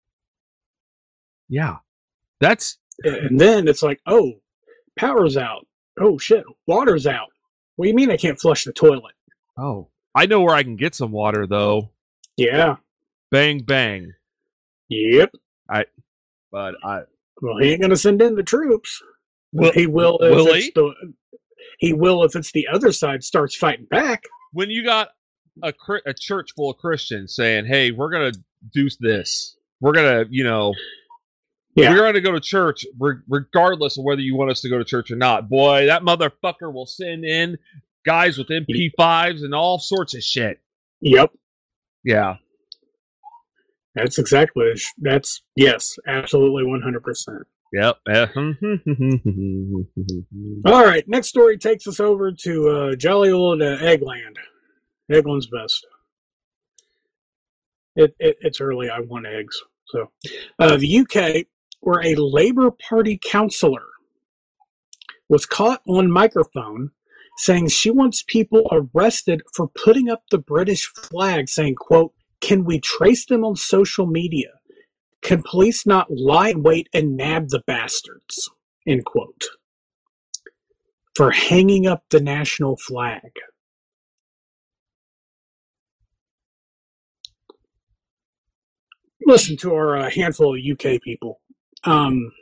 Yeah. That's And then it's like, oh, power's out. Oh, shit, water's out. What do you mean I can't flush the toilet? Oh, I know where I can get some water, though. Yeah. Bang, bang. Yep. I, but I, Well, he ain't going to send in the troops. Will- he will if will it's he? the he will if it's the other side starts fighting back. when you got a cri- a church full of Christians saying, "Hey, we're gonna do this. We're gonna, you know, Yeah. we're gonna go to church, re- regardless of whether you want us to go to church or not." Boy, that motherfucker will send in guys with M P fives and all sorts of shit. Yep. Yeah. That's exactly it. That's yes, absolutely one hundred percent. Yep. All right, next story takes us over to uh, jolly old uh, Eggland. Eggland's best. It, it it's early. I want eggs. So, uh, the U K, where a Labour Party councillor was caught on microphone saying she wants people arrested for putting up the British flag, saying, "quote Can we trace them on social media? Can police not lie in wait and nab the bastards?" End quote. For hanging up the national flag. Listen to our uh, handful of U K people. Um,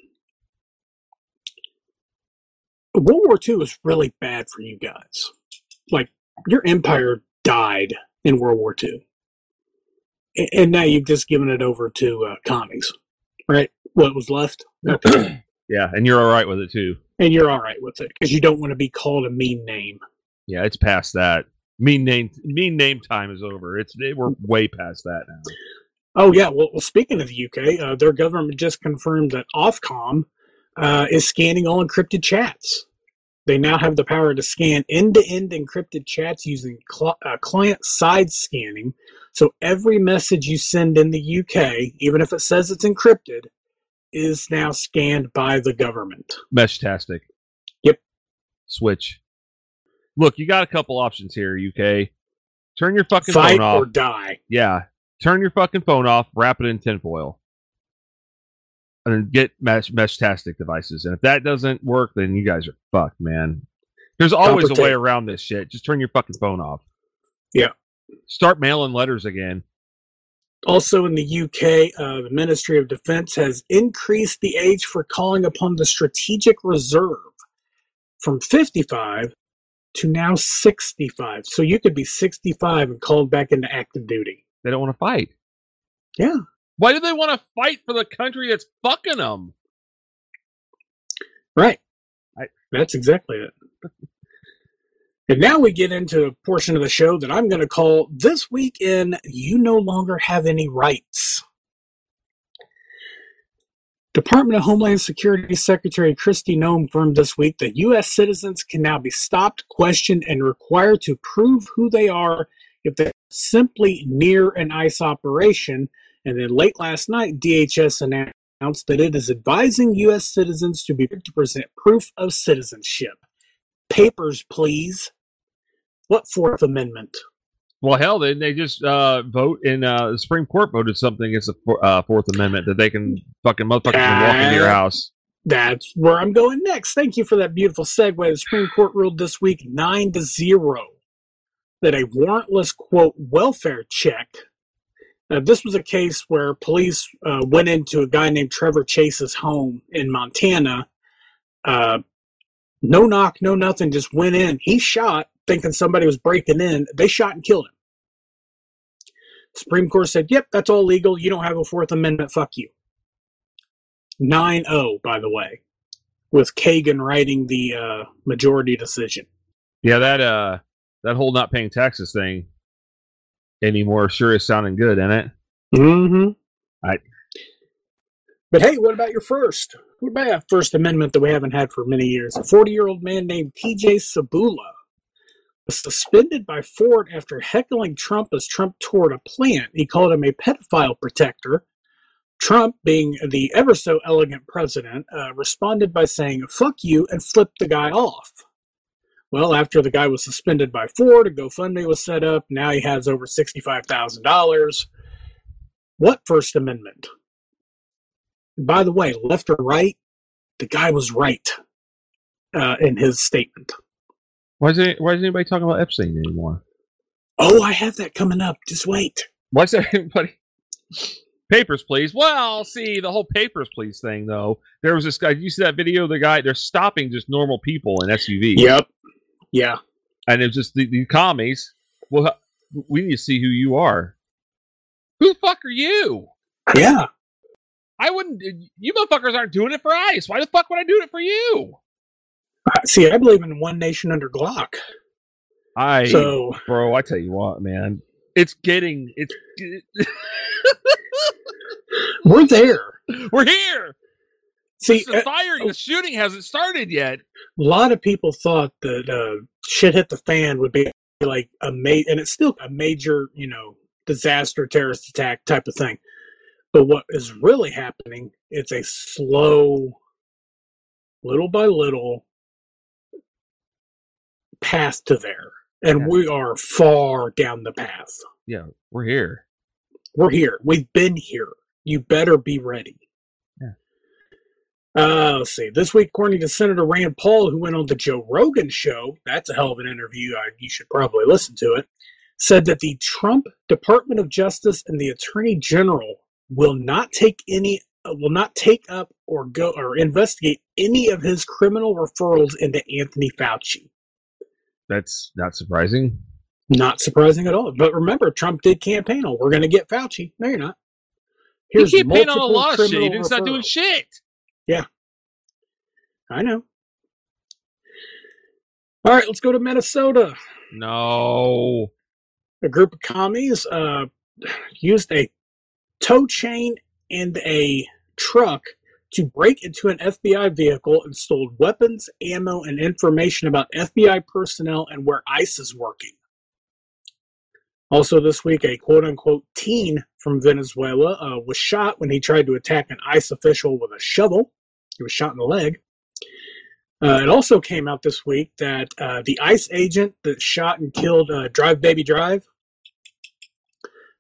World War Two was really bad for you guys. Like, your empire died in World War Two. A- And now you've just given it over to uh, commies, right? What was left? Okay. Yeah, and you're all right with it too. And you're all right with it because you don't want to be called a mean name. Yeah, it's past that. Mean name, mean name time is over. It's they, we're way past that now. Oh, yeah. Well, well speaking of the U K, uh, their government just confirmed that Ofcom uh, is scanning all encrypted chats. They now have the power to scan end-to-end encrypted chats using cl- uh, client-side scanning. So every message you send in the U K, even if it says it's encrypted, is now scanned by the government. Meshtastic. Yep. Switch. Look, you got a couple options here, U K. Turn your fucking Fight phone off. or die. Yeah. Turn your fucking phone off, wrap it in tinfoil. And then get mesh mesh-tastic devices. And if that doesn't work, then you guys are fucked, man. There's always Copper a way tape. around this shit. Just turn your fucking phone off. Yeah. Start mailing letters again. Also in the U K, uh, the Ministry of Defense has increased the age for calling upon the Strategic Reserve from fifty-five to now sixty-five. So you could be sixty-five and called back into active duty. They don't want to fight. Yeah. Why do they want to fight for the country that's fucking them? Right. I, That's exactly it. And now we get into a portion of the show that I'm going to call This Week in You No Longer Have Any Rights. Department of Homeland Security Secretary Kristi Noem confirmed this week that U S citizens can now be stopped, questioned, and required to prove who they are if they're simply near an ICE operation. And then late last night, D H S announced that it is advising U S citizens to be to present proof of citizenship. Papers, please. What Fourth Amendment? Well, hell, they they just uh, vote in uh, the Supreme Court voted something against the for, uh, Fourth Amendment that they can fucking motherfuckers can walk into your house. That's where I'm going next. Thank you for that beautiful segue. The Supreme Court ruled this week nine to zero that a warrantless quote welfare check. Uh, this was a case where police uh, went into a guy named Trevor Chase's home in Montana. Uh, no knock, no nothing, just went in. He shot, thinking somebody was breaking in. They shot and killed him. Supreme Court said, yep, that's all legal. You don't have a Fourth Amendment. Fuck you. nine oh, by the way, with Kagan writing the uh, majority decision. Yeah, that uh, that whole not paying taxes thing anymore sure is sounding good, isn't it? Mm-hmm. I. But hey, what about your first? What about that First Amendment that we haven't had for many years? A forty-year-old man named T J Sabula was suspended by Ford after heckling Trump as Trump toured a plant. He called him a pedophile protector. Trump, being the ever so elegant president, uh, responded by saying, fuck you, and flipped the guy off. Well, after the guy was suspended by Ford, a GoFundMe was set up. Now he has over sixty-five thousand dollars. What First Amendment? And by the way, left or right, the guy was right uh, in his statement. Why is, it, why is anybody talking about Epstein anymore? Oh, I have that coming up. Just wait. Why is everybody... Papers, please. Well, see, the whole papers, please thing, though. There was this guy. You see that video? The guy, they're stopping just normal people in S U Vs. Yep. Yeah. And it's just the, the commies. Well, we need to see who you are. Who the fuck are you? Yeah. I wouldn't. You motherfuckers aren't doing it for ICE. Why the fuck would I do it for you? Uh, see, I believe in one nation under Glock. I, so, bro, I tell you what, man. It's getting. It's. We're there. We're here. See, the firing, uh, the shooting hasn't started yet. A lot of people thought that uh, shit hit the fan would be like a ma- and it's still a major, you know, disaster, terrorist attack type of thing. But what is really happening? It's a slow, little by little path to there, and yeah. we are far down the path. Yeah, we're here. We're here. We've been here. You better be ready. Yeah. Uh, let's see. This week, according to Senator Rand Paul, who went on the Joe Rogan show, that's a hell of an interview. I, you should probably listen to it, said that the Trump Department of Justice and the Attorney General will not take any, uh, will not take up or go or investigate any of his criminal referrals into Anthony Fauci. That's not surprising. Not surprising at all. But remember, Trump did campaign on, we're going to get Fauci. No, you're not. Here's he campaigned on a lot of shit. He's not doing shit. Yeah. I know. All right, let's go to Minnesota. No. A group of commies uh, used a tow chain and a truck to break into an F B I vehicle and stole weapons, ammo, and information about F B I personnel and where ICE is working. Also this week, a quote-unquote teen from Venezuela uh, was shot when he tried to attack an ICE official with a shovel. He was shot in the leg. Uh, it also came out this week that uh, the ICE agent that shot and killed uh, Drive Baby Drive,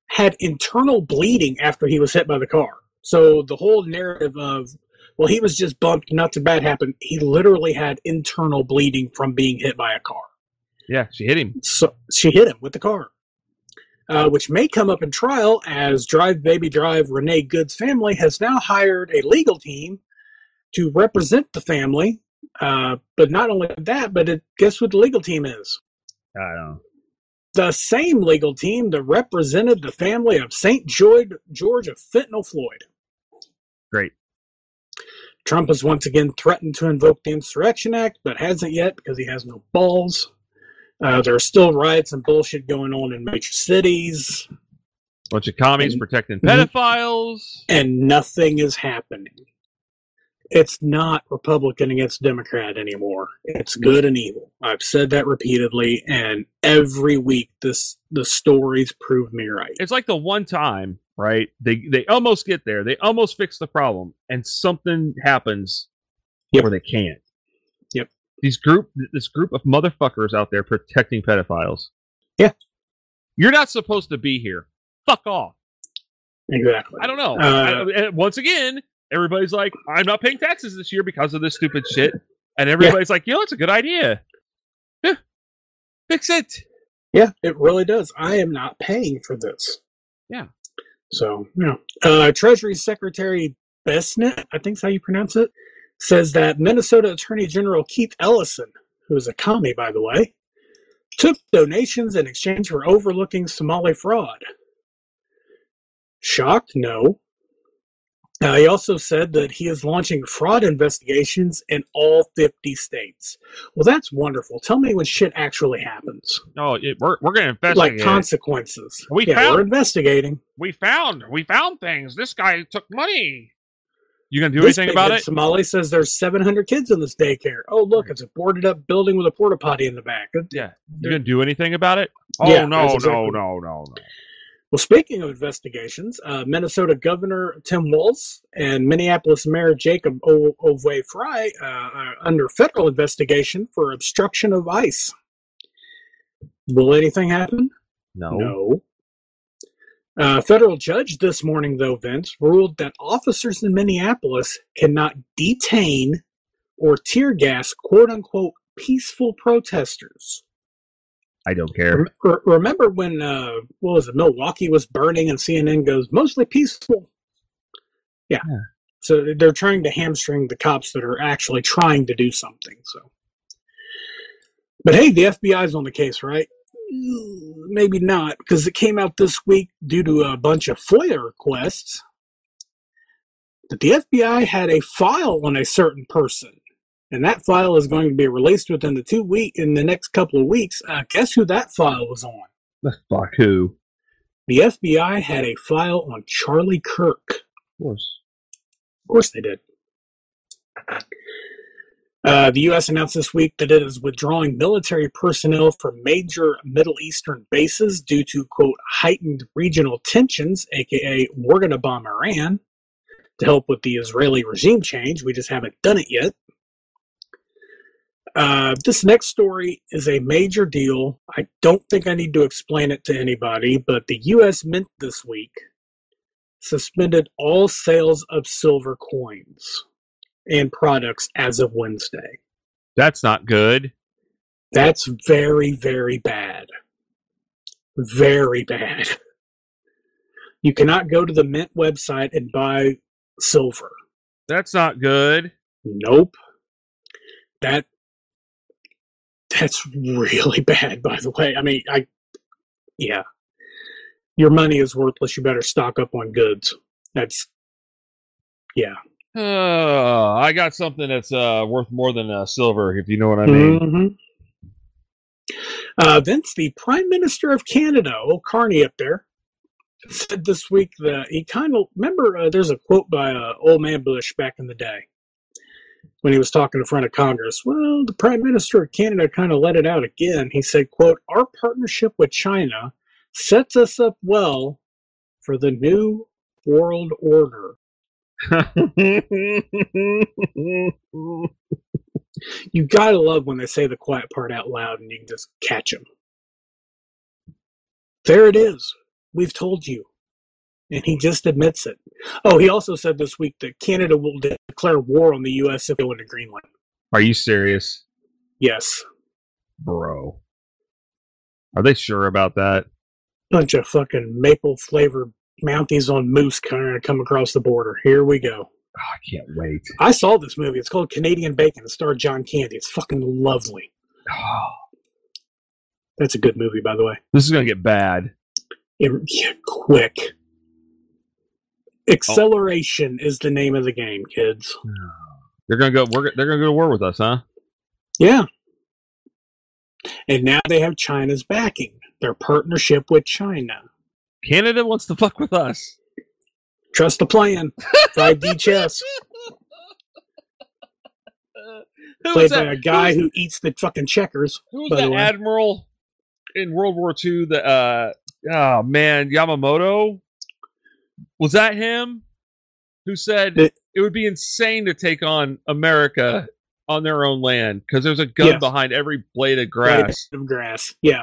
had internal bleeding after he was hit by the car. So the whole narrative of, well, he was just bumped, nothing bad happened. He literally had internal bleeding from being hit by a car. Yeah, she hit him. So she hit him with the car, uh, which may come up in trial as Drive Baby Drive Renee Good's family has now hired a legal team to represent the family. Uh, but not only that, but it, guess what the legal team is? I don't know. The same legal team that represented the family of Saint George, George of Fentanyl Floyd. Great. Trump has once again threatened to invoke the Insurrection Act, but hasn't yet because he has no balls. Uh, there are still riots and bullshit going on in major cities. Bunch of commies and, protecting pedophiles. And nothing is happening. It's not Republican against Democrat anymore. It's good and evil. I've said that repeatedly, and every week this the stories prove me right. It's like the one time, right? They they almost get there. They almost fix the problem, and something happens yep. where they can't. Yep. These group this group of motherfuckers out there protecting pedophiles. Yeah. You're not supposed to be here. Fuck off. Exactly. I don't know. Uh, I, and once again, everybody's like, I'm not paying taxes this year because of this stupid shit. And everybody's yeah. like, you know, it's a good idea. Yeah. Fix it. Yeah, it really does. I am not paying for this. Yeah. So, you know. Uh, Treasury Secretary Bessent, I think is how you pronounce it, says that Minnesota Attorney General Keith Ellison, who is a commie, by the way, took donations in exchange for overlooking Somali fraud. Shocked? No. Uh, he also said that he is launching fraud investigations in all fifty states. Well, that's wonderful. Tell me when shit actually happens. No, it, we're we're going to investigate. Like consequences. We yeah, found, we're investigating. We found we found things. This guy took money. You going to do this anything about it? Somali says there's seven hundred kids in this daycare. Oh, look, it's a boarded up building with a porta potty in the back. Yeah. You going to do anything about it? Oh, yeah, no, exactly. no, no, no, no. Well, speaking of investigations, uh, Minnesota Governor Tim Walz and Minneapolis Mayor Jacob o- Ovey Fry uh, are under federal investigation for obstruction of ICE. Will anything happen? No. No. A uh, federal judge this morning, though, Vince, ruled that officers in Minneapolis cannot detain or tear gas, quote-unquote, peaceful protesters. I don't care. Rem- remember when, uh, what was it, Milwaukee was burning and C N N goes, mostly peaceful? Yeah. yeah. So they're trying to hamstring the cops that are actually trying to do something. So, But hey, the F B I's on the case, right? Maybe not, because it came out this week due to a bunch of FOIA requests that the F B I had a file on a certain person. And that file is going to be released within the two week in the next couple of weeks. Uh, guess who that file was on? Fuck who? The F B I had a file on Charlie Kirk. Of course. Of course they did. Uh, the U S announced this week that it is withdrawing military personnel from major Middle Eastern bases due to, quote, heightened regional tensions, a k a we're going to bomb Iran, to help with the Israeli regime change. We just haven't done it yet. Uh, this next story is a major deal. I don't think I need to explain it to anybody, but the U S Mint this week suspended all sales of silver coins and products as of Wednesday. That's not good. That's very, very bad. Very bad. You cannot go to the Mint website and buy silver. That's not good. Nope. That That's really bad, by the way. I mean, I, yeah. Your money is worthless. You better stock up on goods. That's, yeah. Uh, I got something that's uh, worth more than uh, silver, if you know what I mean. Mm-hmm. Uh, Vince, the Prime Minister of Canada, old Carney up there, said this week that he kind of, remember, uh, there's a quote by uh, old man Bush back in the day, when he was talking in front of Congress. Well, the Prime Minister of Canada kind of let it out again. He said, quote, our partnership with China sets us up well for the new world order. You gotta love when they say the quiet part out loud and you can just catch them. There it is. we've told you. And he just admits it. Oh, he also said this week that Canada will declare war on the U S if they go into Greenland. Are you serious? Yes. Bro. Are they sure about that? Bunch of fucking maple-flavored Mounties on moose kind of come across the border. Here we go. Oh, I can't wait. I saw this movie. It's called Canadian Bacon. It starred John Candy. It's fucking lovely. Oh. That's a good movie, by the way. This is going to get bad. It, yeah, quick. Acceleration oh. is the name of the game, kids. They're going to go. We're, they're going to go to war with us, huh? Yeah. And now they have China's backing. Their partnership with China. Canada wants to fuck with us. Trust the plan. five D chess. Played by a guy who eats the fucking checkers. Who was that admiral in World War Two? The uh, oh man, Yamamoto. Was that him? Who said it, it would be insane to take on America on their own land because there's a gun yes. behind every blade of grass. Blade of grass, yeah.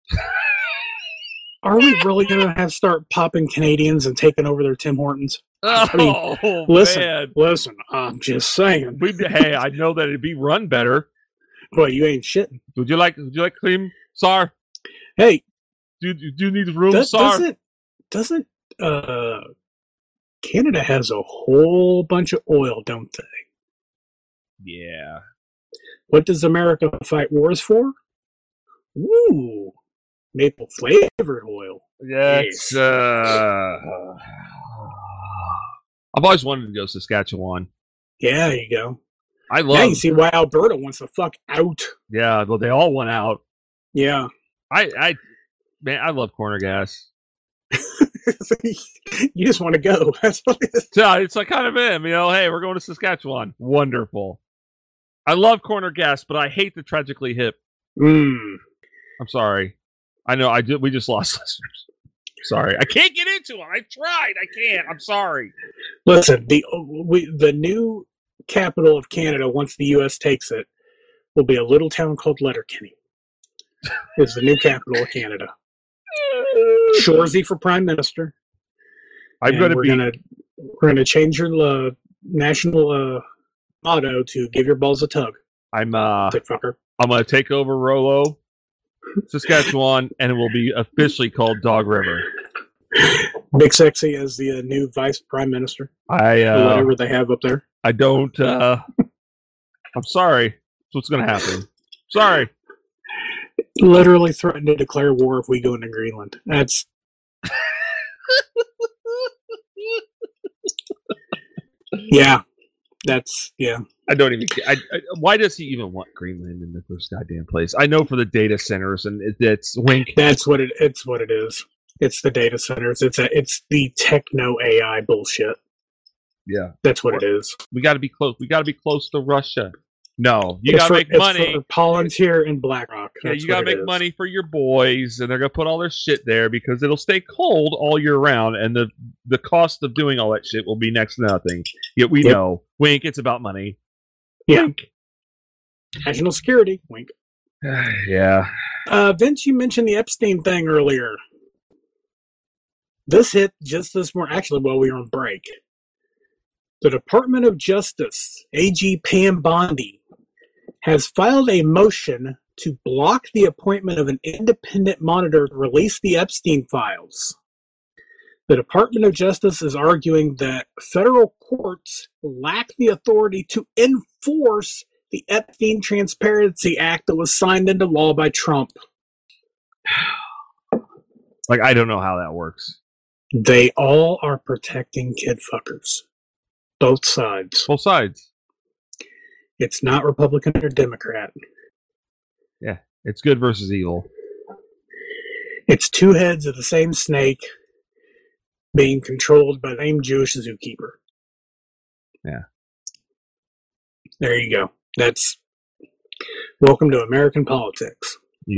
Are we really going to have start popping Canadians and taking over their Tim Hortons? Oh, I mean, listen, man. listen. I'm just saying. We, hey, I know that it'd be run better. Well, you ain't shitting. Would you like? Would you like cream, sir? Hey, do do you need room, does, sir? Doesn't doesn't uh, Canada has a whole bunch of oil, don't they? Yeah. What does America fight wars for? Ooh. Maple flavored oil. That's, uh, I've always wanted to go Saskatchewan. Yeah, there you go. I love. Now you see why Alberta wants to fuck out. Yeah, well, they all went out. Yeah. I, I, man, I love corner gas. You just want to go. That's what it is. So it's like kind of him, you know. Hey, we're going to Saskatchewan. Wonderful. I love corner gas, but I hate the tragically hip. Mm. I'm sorry. I know I did. We just lost listeners. Sorry, I can't get into it. I tried. I can't. I'm sorry. Listen, the we, the new capital of Canada, once the U S takes it, will be a little town called Letterkenny. Is the new capital of Canada. Shoresy for prime minister. I'm going to be. Gonna, we're going to change your uh, national uh, motto to "Give your balls a tug." I'm. Uh, Dick fucker. I'm going to take over Rollo, Saskatchewan, and it will be officially called Dog River. Big Sexy as the uh, new vice prime minister. I uh, whatever they have up there. I don't. Uh, I'm sorry. That's what's going to happen. Sorry. Literally threatened to declare war if we go into Greenland. That's. Yeah, that's yeah. I don't even. I, I, why does he even want Greenland in the first goddamn place? I know for the data centers, and it, it's wink. That's what it. It's what it is. It's the data centers. It's a. It's the techno A I bullshit. Yeah, that's what it is. We got to be close. We got to be close to Russia. No, you got to make it's money. For Palantir and BlackRock. Yeah, you got to make is. money for your boys, and they're gonna put all their shit there because it'll stay cold all year round, and the the cost of doing all that shit will be next to nothing. Yet we yep. know, wink, it's about money. Yeah. Wink. National security. Wink. Yeah. Uh, Vince, you mentioned the Epstein thing earlier. This hit just this morning, actually, while we were on break. The Department of Justice, A G Pam Bondi, has filed a motion to block the appointment of an independent monitor to release the Epstein files. The Department of Justice is arguing that federal courts lack the authority to enforce the Epstein Transparency Act that was signed into law by Trump. Like, I don't know how that works. They all are protecting kid fuckers. Both sides. Both sides. It's not Republican or Democrat. Yeah, it's good versus evil. It's two heads of the same snake being controlled by the same Jewish zookeeper. Yeah. There you go. That's welcome to American politics.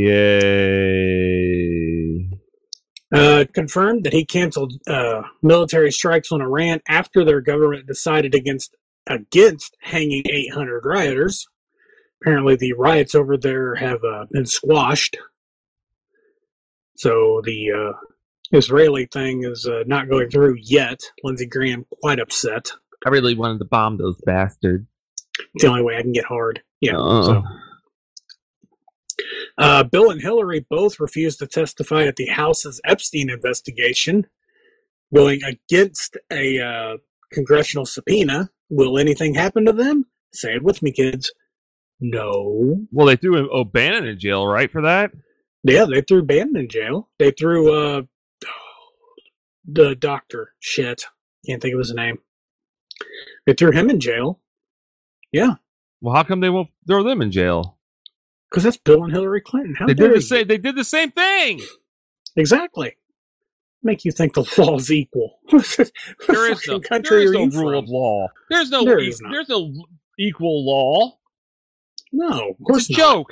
Yay. Uh, confirmed that he canceled uh, military strikes on Iran after their government decided against against hanging eight hundred rioters. Apparently, the riots over there have uh, been squashed. So the uh, Israeli thing is uh, not going through yet. Lindsey Graham quite upset. I really wanted to bomb those bastards. It's the only way I can get hard. Yeah. Uh. So. Uh, Bill and Hillary both refused to testify at the House's Epstein investigation, going against a uh, congressional subpoena. Will anything happen to them? Say it with me, kids. No. Well, they threw O'Bannon in jail, right, for that? Yeah, they threw Bannon in jail. They threw uh, the doctor. Shit. Can't think of his name. They threw him in jail. Yeah. Well, how come they won't throw them in jail? Because that's Bill and Hillary Clinton. How they dare did the you? same. They did the same thing. Exactly. Make you think the law's equal. There is no, there is no rule of law. There's no. There e- is not. There's no equal law. No, of course it's a not. joke.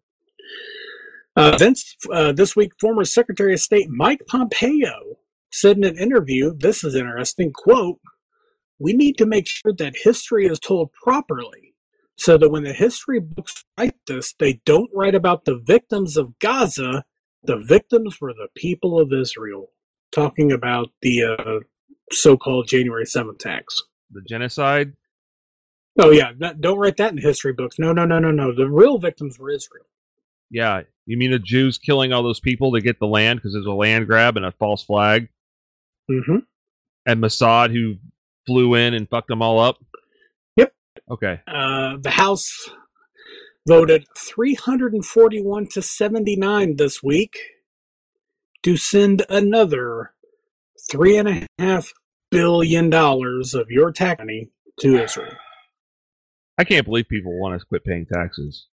Uh, Vince, uh, this week, former Secretary of State Mike Pompeo said in an interview, this is interesting, quote, "We need to make sure that history is told properly so that when the history books write this, they don't write about the victims of Gaza. The victims were the people of Israel." Talking about the uh, so-called January seventh attacks. The genocide? Oh, yeah. Not, don't write that in history books. No, no, no, no, no. The real victims were Israel. Yeah. You mean the Jews killing all those people to get the land because there's a land grab and a false flag? Mm-hmm. And Mossad who flew in and fucked them all up? Yep. Okay. Uh, the House voted three hundred forty-one to seventy-nine this week to send another three and a half billion dollars of your tax money to Israel. I can't believe people want to quit paying taxes.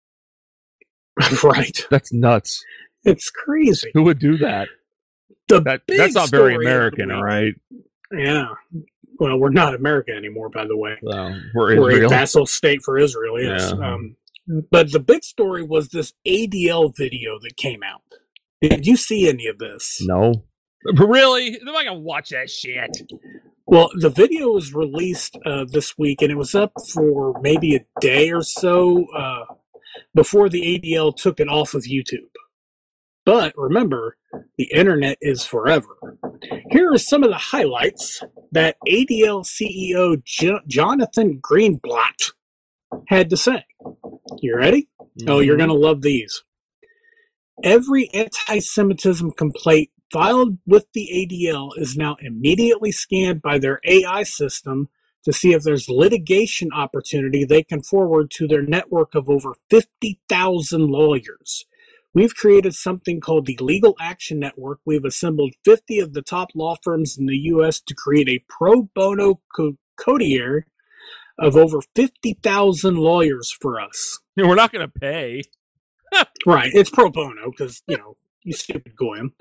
Right. That's nuts. It's crazy. Who would do that? The that big that's not very story of the American, week. all right? Yeah. Well, we're not America anymore, by the way. Well, we're We're Israel. a vassal state for Israel, yes. Yeah. Um, but the big story was this A D L video that came out. Did you see any of this? No. Really? Am I going to watch that shit? Well, the video was released uh, this week, and it was up for maybe a day or so uh, before the A D L took it off of YouTube. But remember, the internet is forever. Here are some of the highlights that A D L C E O Jo- Jonathan Greenblatt had to say. You ready? Mm-hmm. Oh, you're going to love these. Every anti-Semitism complaint filed with the A D L is now immediately scanned by their A I system to see if there's litigation opportunity they can forward to their network of over fifty thousand lawyers. We've created something called the Legal Action Network. We've assembled fifty of the top law firms in the U S to create a pro bono co- codier of over fifty thousand lawyers for us. We're not going to pay. Right. It's pro bono because, you know, you stupid goyim.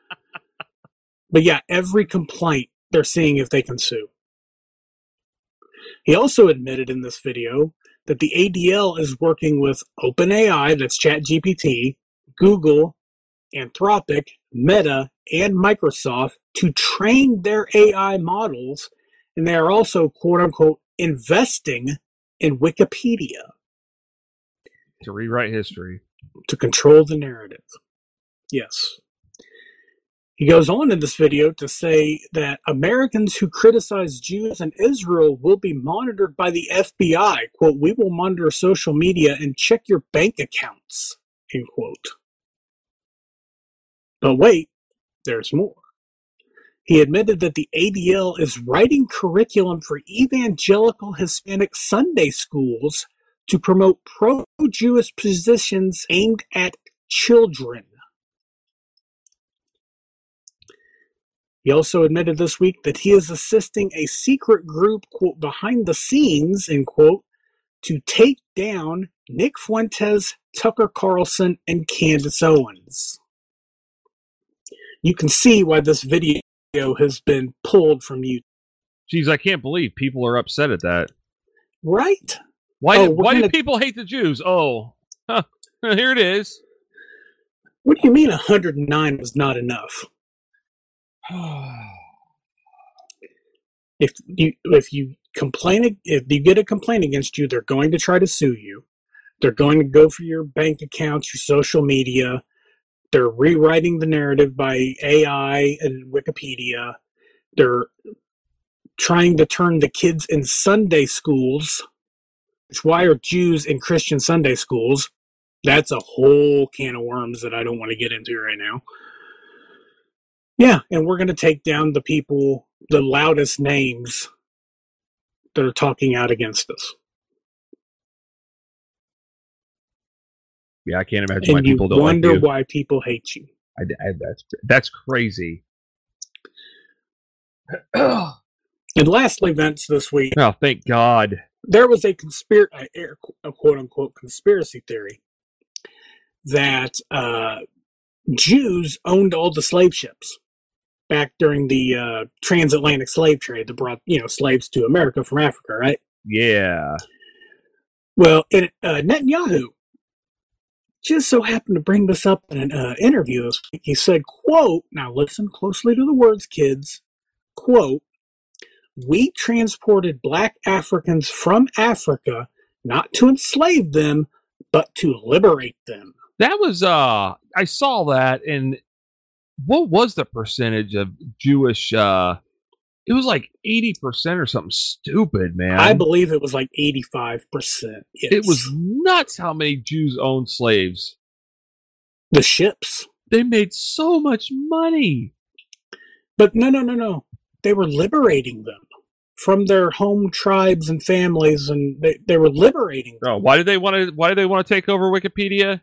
But yeah, every complaint, they're seeing if they can sue. He also admitted in this video that the A D L is working with OpenAI, that's ChatGPT, Google, Anthropic, Meta, and Microsoft to train their A I models, and they are also, quote-unquote, investing in Wikipedia. To rewrite history. To control the narrative. Yes. He goes on in this video to say that Americans who criticize Jews and Israel will be monitored by the F B I. Quote, "We will monitor social media and check your bank accounts." End quote. But wait, there's more. He admitted that the A D L is writing curriculum for evangelical Hispanic Sunday schools to promote pro-Jewish positions aimed at children. He also admitted this week that he is assisting a secret group, quote, behind the scenes, end quote, to take down Nick Fuentes, Tucker Carlson, and Candace Owens. You can see why this video has been pulled from YouTube. Jeez, I can't believe people are upset at that. Right? Why, Oh, did, we're why gonna- do people hate the Jews? Oh, huh, here it is. What do you mean one hundred nine was not enough? If you if you complain, if you get a complaint against you, they're going to try to sue you. They're going to go for your bank accounts, your social media. They're rewriting the narrative by A I and Wikipedia. They're trying to turn the kids in Sunday schools. Which, why are Jews in Christian Sunday schools? That's a whole can of worms that I don't want to get into right now. Yeah, and we're going to take down the people, the loudest names that are talking out against us. Yeah, I can't imagine And why you people don't wonder like you. why people hate you. I, I, that's that's crazy. And lastly, Vince, this week, Oh, thank God. there was a conspir- a quote unquote conspiracy theory that uh, Jews owned all the slave ships back during the uh, transatlantic slave trade that brought, you know, slaves to America from Africa, right? Yeah. Well, it, uh, Netanyahu just so happened to bring this up in an uh, interview this week. He said, quote, now listen closely to the words, kids, quote, we transported black Africans from Africa not to enslave them, but to liberate them. That was, uh, I saw that, and what was the percentage of Jewish, uh, it was like eighty percent or something stupid, man. I believe it was like eighty-five percent. Yes. It was nuts how many Jews owned slaves. The ships. They made so much money. But no, no, no, no. They were liberating them from their home tribes and families, and they, they were liberating them. Oh, why did they want to? Why do they want to take over Wikipedia?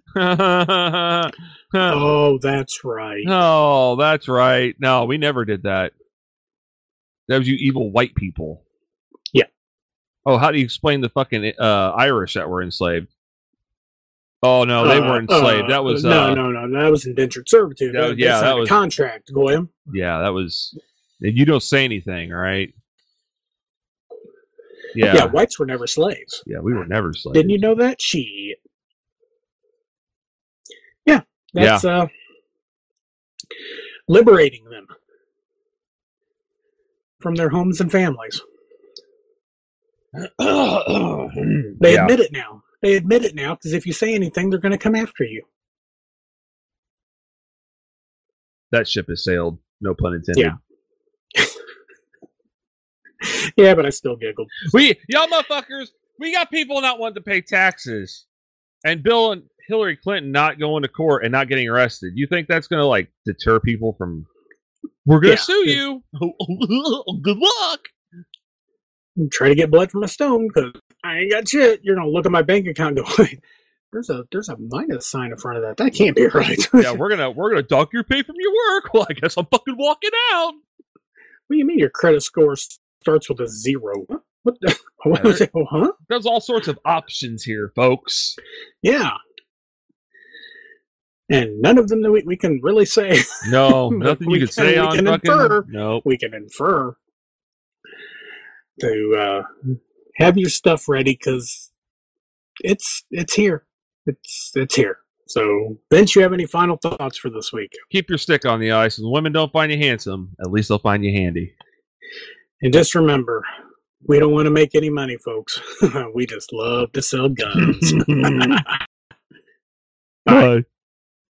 Oh, that's right. Oh, that's right. No, we never did that. That was you evil white people. Yeah. Oh, how do you explain the fucking uh, Irish that were enslaved? Oh no, they Uh, weren't enslaved. uh, that was no, uh, no, no. That was indentured servitude. That was- yeah, They signed that a was- contract, Goyim. yeah, that was. You don't say anything, right? Yeah, Yeah, whites were never slaves. yeah, we were never slaves. Didn't you know that? Shit. Yeah, that's uh, liberating them from their homes and families. They Yeah. admit it now. They admit it now because if you say anything, they're going to come after you. That ship has sailed. No pun intended. Yeah. Yeah, but I still giggled. We, y'all motherfuckers, we got people not wanting to pay taxes, and Bill and Hillary Clinton not going to court and not getting arrested. You think that's going to like deter people from? We're going to Yeah. sue you. Good luck. Try to get blood from a stone because I ain't got shit. You're gonna look at my bank account and go, wait, there's a there's a minus sign in front of that. That can't be right. Yeah, we're gonna we're gonna dock your pay from your work. Well, I guess I'm fucking walking out. What do you mean your credit score starts with a zero? What? What? The, what was it? Oh, huh? There's all sorts of options here, folks. Yeah. And none of them that we, we can really say. No, nothing We you could can- say we on can fucking. infer. Nope. We can infer to uh, have your stuff ready because it's it's here. It's it's here. So, Vince, you have any final thoughts for this week? Keep your stick on the ice. When women don't find you handsome, at least they'll find you handy. And just remember, we don't want to make any money, folks. We just love to sell guns. Bye.